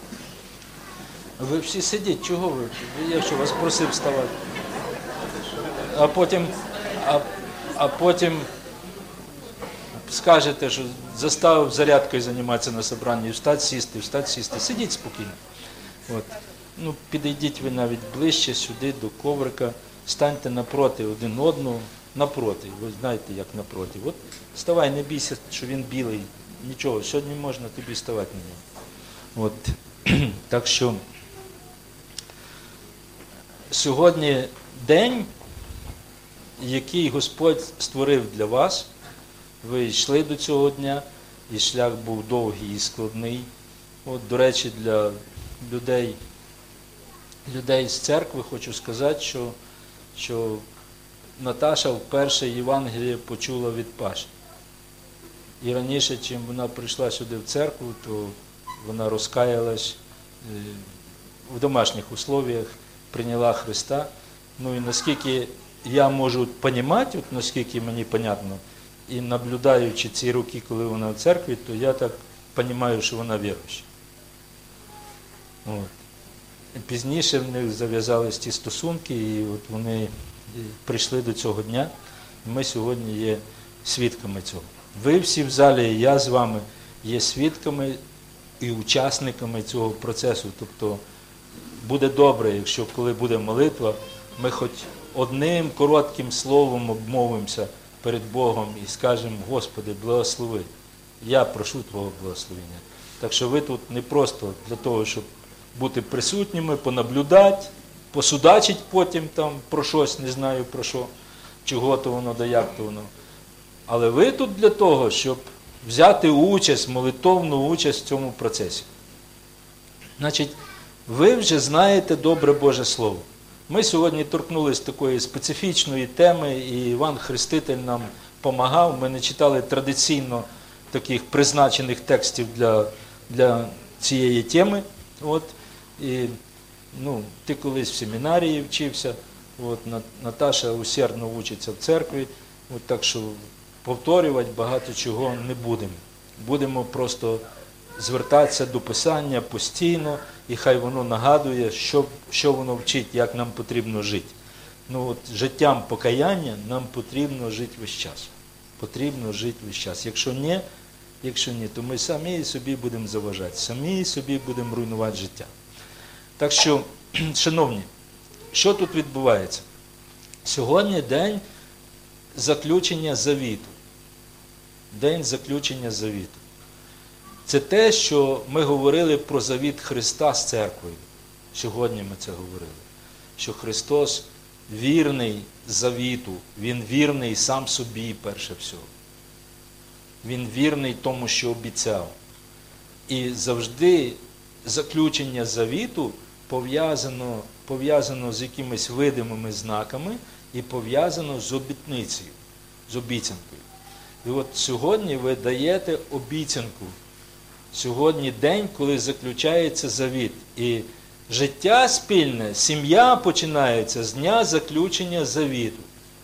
Ви всі сидіть, чого ви? Я що вас просив вставати. А потім, а, а потім скажете, що заставив зарядкою займатися на собранні, встать, сісти, встать, сісти. Сидіть спокійно. От. Ну, підійдіть ви навіть ближче сюди, до коврика, станьте напроти один одного, напроти, ви знаєте, як напроти. От вставай, не бійся, що він білий, нічого, сьогодні можна тобі ставати на нього. От. Так що сьогодні день, який Господь створив для вас, ви йшли до цього дня, і шлях був довгий і складний. От, до речі, для людей, людей з церкви хочу сказати, що, що Наташа вперше Євангеліє почула від Паші. І раніше, чим вона прийшла сюди в церкву, то вона розкаялась в домашніх условіях, прийняла Христа. Ну і наскільки я можу розуміти, от наскільки мені понятно, і наблюдаючи ці роки, коли вона в церкві, то я так розумію, що вона віруюча. От. Пізніше в них зав'язались ті стосунки, і от вони прийшли до цього дня. І ми сьогодні є свідками цього. Ви всі в залі, і я з вами, є свідками і учасниками цього процесу. Тобто буде добре, якщо коли буде молитва, ми хоч одним коротким словом обмовимося перед Богом і скажемо: Господи, благослови, я прошу Твого благословення. Так що ви тут не просто для того, щоб бути присутніми, понаблюдати, посудачити потім там про щось, не знаю про що, чого то воно, да як то воно. Але ви тут для того, щоб взяти участь, молитовну участь в цьому процесі. Значить, ви вже знаєте добре Боже Слово. Ми сьогодні торкнулися такої специфічної теми, і Іван Хреститель нам допомагав. Ми не читали традиційно таких призначених текстів для, для цієї теми. От. І, ну, ти колись в семінарії вчився, от, Наташа усердно вчиться в церкві, от, так що повторювати багато чого не будемо. Будемо просто звертатися до Писання постійно, і хай воно нагадує, що, що воно вчить, як нам потрібно жити. Ну, от, життям покаяння нам потрібно жити весь час. Потрібно жити весь час. Якщо ні, якщо ні, то ми самі собі будемо заважати, самі собі будемо руйнувати життя. Так що, шановні, що тут відбувається? Сьогодні день заключення завіту. День заключення завіту. Це те, що ми говорили про завіт Христа з церквою. Сьогодні ми це говорили. Що Христос вірний завіту, Він вірний сам собі, перше всього. Він вірний тому, що обіцяв. І завжди заключення завіту пов'язано, пов'язано з якимись видимими знаками і пов'язано з обітницею, з обіцянкою. І от сьогодні ви даєте обіцянку. Сьогодні день, коли заключається завіт. І життя спільне, сім'я починається з дня заключення завіту.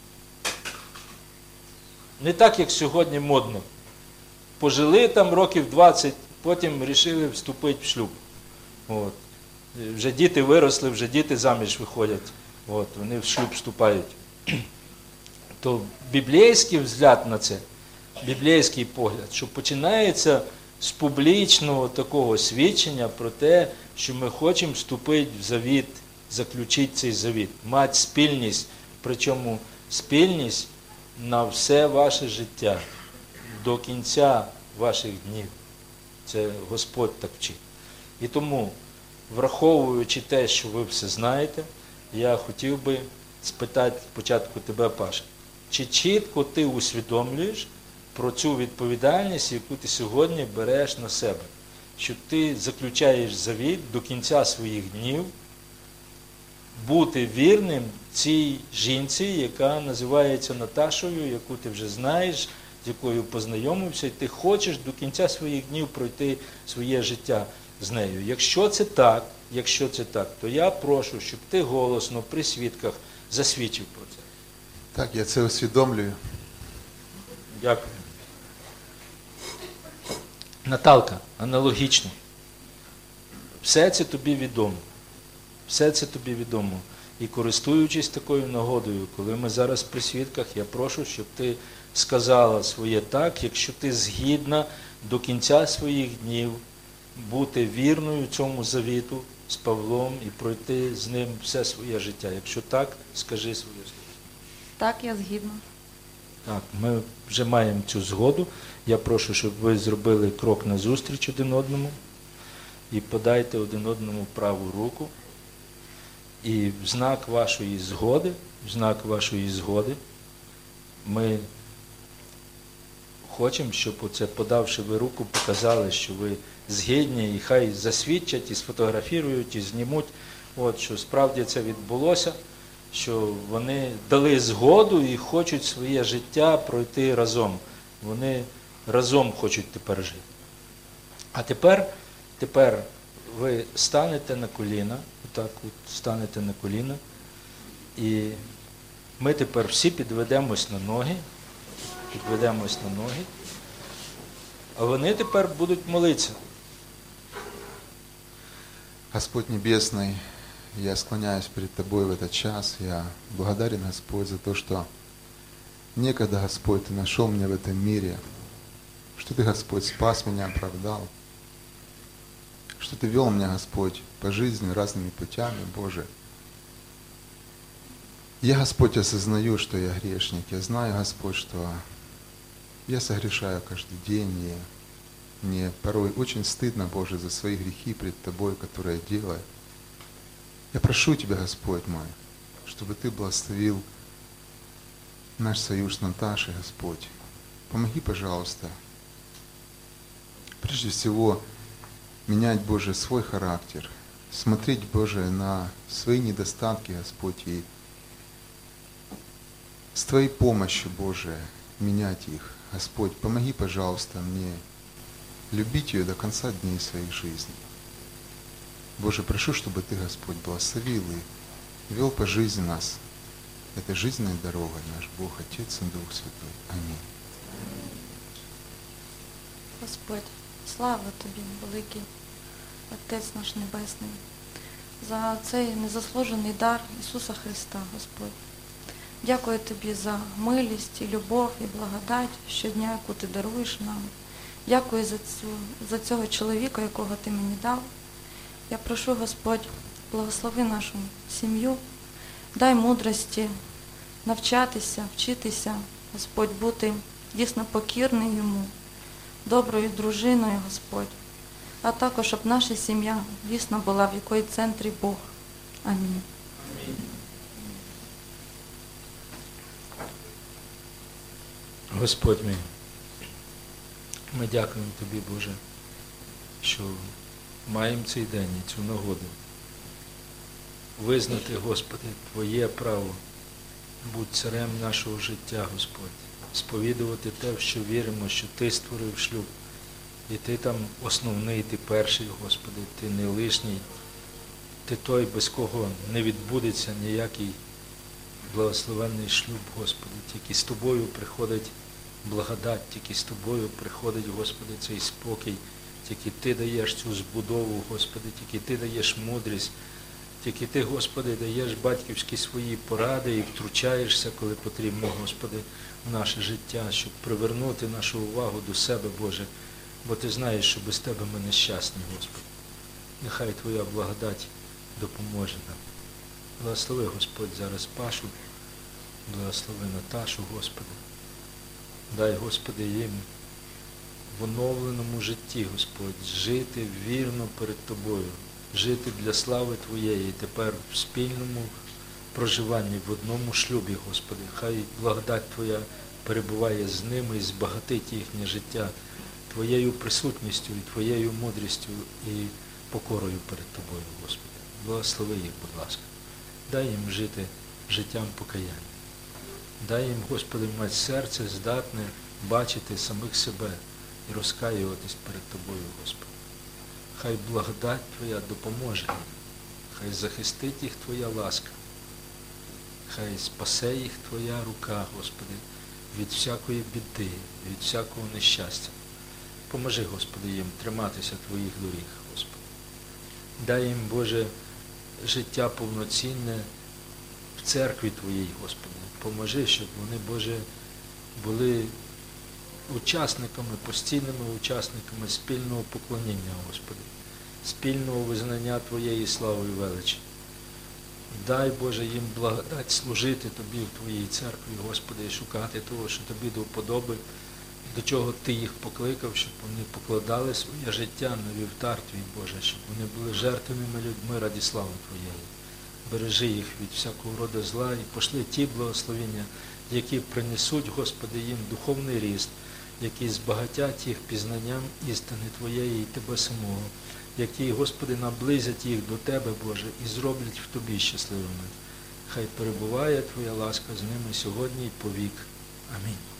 Не так, як сьогодні модно. Пожили там років двадцять, потім вирішили вступити в шлюб. От. Вже діти виросли, вже діти заміж виходять. От. Вони в шлюб вступають. То біблійський взгляд на це, біблійський погляд, що починається з публічного такого свідчення про те, що ми хочемо вступити в завіт, заключити цей завіт, мати спільність, причому спільність на все ваше життя, до кінця ваших днів. Це Господь так вчить. І тому, враховуючи те, що ви все знаєте, я хотів би спитати спочатку тебе, Паша, чи чітко ти усвідомлюєш про цю відповідальність, яку ти сьогодні береш на себе? Що ти заключаєш завіт до кінця своїх днів, бути вірним цій жінці, яка називається Наташою, яку ти вже знаєш, з якою познайомився, і ти хочеш до кінця своїх днів пройти своє життя з нею. Якщо це так, якщо це так, то я прошу, щоб ти голосно при свідках засвідчив про це. Так, я це усвідомлюю. Дякую. Наталка, аналогічно. Все це тобі відомо. Все це тобі відомо. І користуючись такою нагодою, коли ми зараз при свідках, я прошу, щоб ти сказала своє так, якщо ти згідна до кінця своїх днів бути вірною цьому завіту з Павлом і пройти з ним все своє життя. Якщо так, скажи своє слово. Так, я згідна. Так, ми вже маємо цю згоду. Я прошу, щоб ви зробили крок назустріч один одному і подайте один одному праву руку. І в знак вашої згоди, в знак вашої згоди, ми хочемо, щоб оце, подавши ви руку, показали, що ви згідні, і хай засвідчать, і сфотографірують, і знімуть, от, що справді це відбулося, що вони дали згоду і хочуть своє життя пройти разом. Вони разом хочуть тепер жити. А тепер, тепер ви станете на коліна, отак от станете на коліна, і ми тепер всі підведемось на ноги, підведемось на ноги, а вони тепер будуть молитися. Господь Небесный, я склоняюсь перед Тобой в этот час. Я благодарен, Господь, за то, что некогда, Господь, Ты нашел меня в этом мире, что Ты, Господь, спас меня, оправдал, что Ты вел меня, Господь, по жизни разными путями, Боже. Я, Господь, осознаю, что я грешник. Я знаю, Господь, что я согрешаю каждый день, и мне порой очень стыдно, Боже, за свои грехи пред Тобой, которые я делаю. Я прошу Тебя, Господь мой, чтобы Ты благословил наш союз с Наташей, Господь. Помоги, пожалуйста, прежде всего, менять, Боже, свой характер, смотреть, Боже, на свои недостатки, Господь, и с Твоей помощью, Боже, менять их. Господь, помоги, пожалуйста, мне любить ее до конца дней своей жизни. Боже, прошу, чтобы Ты, Господь, благословил и вел по жизни нас этой жизненной дорогой, наш Бог, Отец и Дух Святой. Аминь. Господь, слава Тобі, великий Отець наш Небесний, за цей незаслужений дар Ісуса Христа, Господь. Дякую Тобі за милість і любов і благодать щодня, яку Ти даруєш нам. Дякую за, цю, за цього чоловіка, якого Ти мені дав. Я прошу, Господь, благослови нашу сім'ю, дай мудрості навчатися, вчитися, Господь, бути дійсно покірним Йому, доброю дружиною, Господь, а також, щоб наша сім'я дійсно була, в якої центрі Бог. Амінь. Амінь. Господь мій, ми дякуємо Тобі, Боже, що маємо цей день і цю нагоду визнати, Господи, Твоє право бути царем нашого життя, Господь, сповідувати те, в що віримо, що Ти створив шлюб, і Ти там основний, Ти перший, Господи, Ти не лишній, Ти той, без кого не відбудеться ніякий благословенний шлюб, Господи, тільки з Тобою приходить благодать, тільки з Тобою приходить, Господи, цей спокій, тільки Ти даєш цю збудову, Господи, тільки Ти даєш мудрість, тільки Ти, Господи, даєш батьківські свої поради і втручаєшся, коли потрібно, Господи, в наше життя, щоб привернути нашу увагу до себе, Боже, бо Ти знаєш, що без Тебе ми нещасні, Господи. Нехай Твоя благодать допоможе нам. Благослови, Господь, зараз Пашу, благослови Наташу, Господи. Дай, Господи, їм в оновленому житті, Господь, жити вірно перед Тобою, жити для слави Твоєї, і тепер в спільному проживанні, в одному шлюбі, Господи. Хай благодать Твоя перебуває з ними і збагатить їхнє життя Твоєю присутністю і Твоєю мудрістю і покорою перед Тобою, Господи. Благослови їх, будь ласка. Дай їм жити життям покаяння. Дай їм, Господи, мати серце здатне бачити самих себе і розкаюватись перед Тобою, Господи. Хай благодать Твоя допоможе їм. Хай захистить їх Твоя ласка. Хай спасе їх Твоя рука, Господи, від всякої біди, від всякого нещастя. Поможи, Господи, їм триматися Твоїх доріг, Господи. Дай їм, Боже, життя повноцінне в церкві Твоїй, Господи. Поможи, щоб вони, Боже, були учасниками, постійними учасниками спільного поклоніння, Господи, спільного визнання Твоєї слави і величі. Дай, Боже, їм благодать служити Тобі в Твоїй церкві, Господи, і шукати того, що Тобі до вподоби, до чого Ти їх покликав, щоб вони покладали своє життя на вівтар Твій, Боже, щоб вони були жертвеними людьми раді слави Твоєї. Бережи їх від всякого роду зла і пошли ті благословення, які принесуть, Господи, їм духовний ріст, які збагатять їх пізнанням істини Твоєї і Тебе самого, які, Господи, наблизять їх до Тебе, Боже, і зроблять в Тобі щасливими. Хай перебуває Твоя ласка з ними сьогодні і повік. Амінь.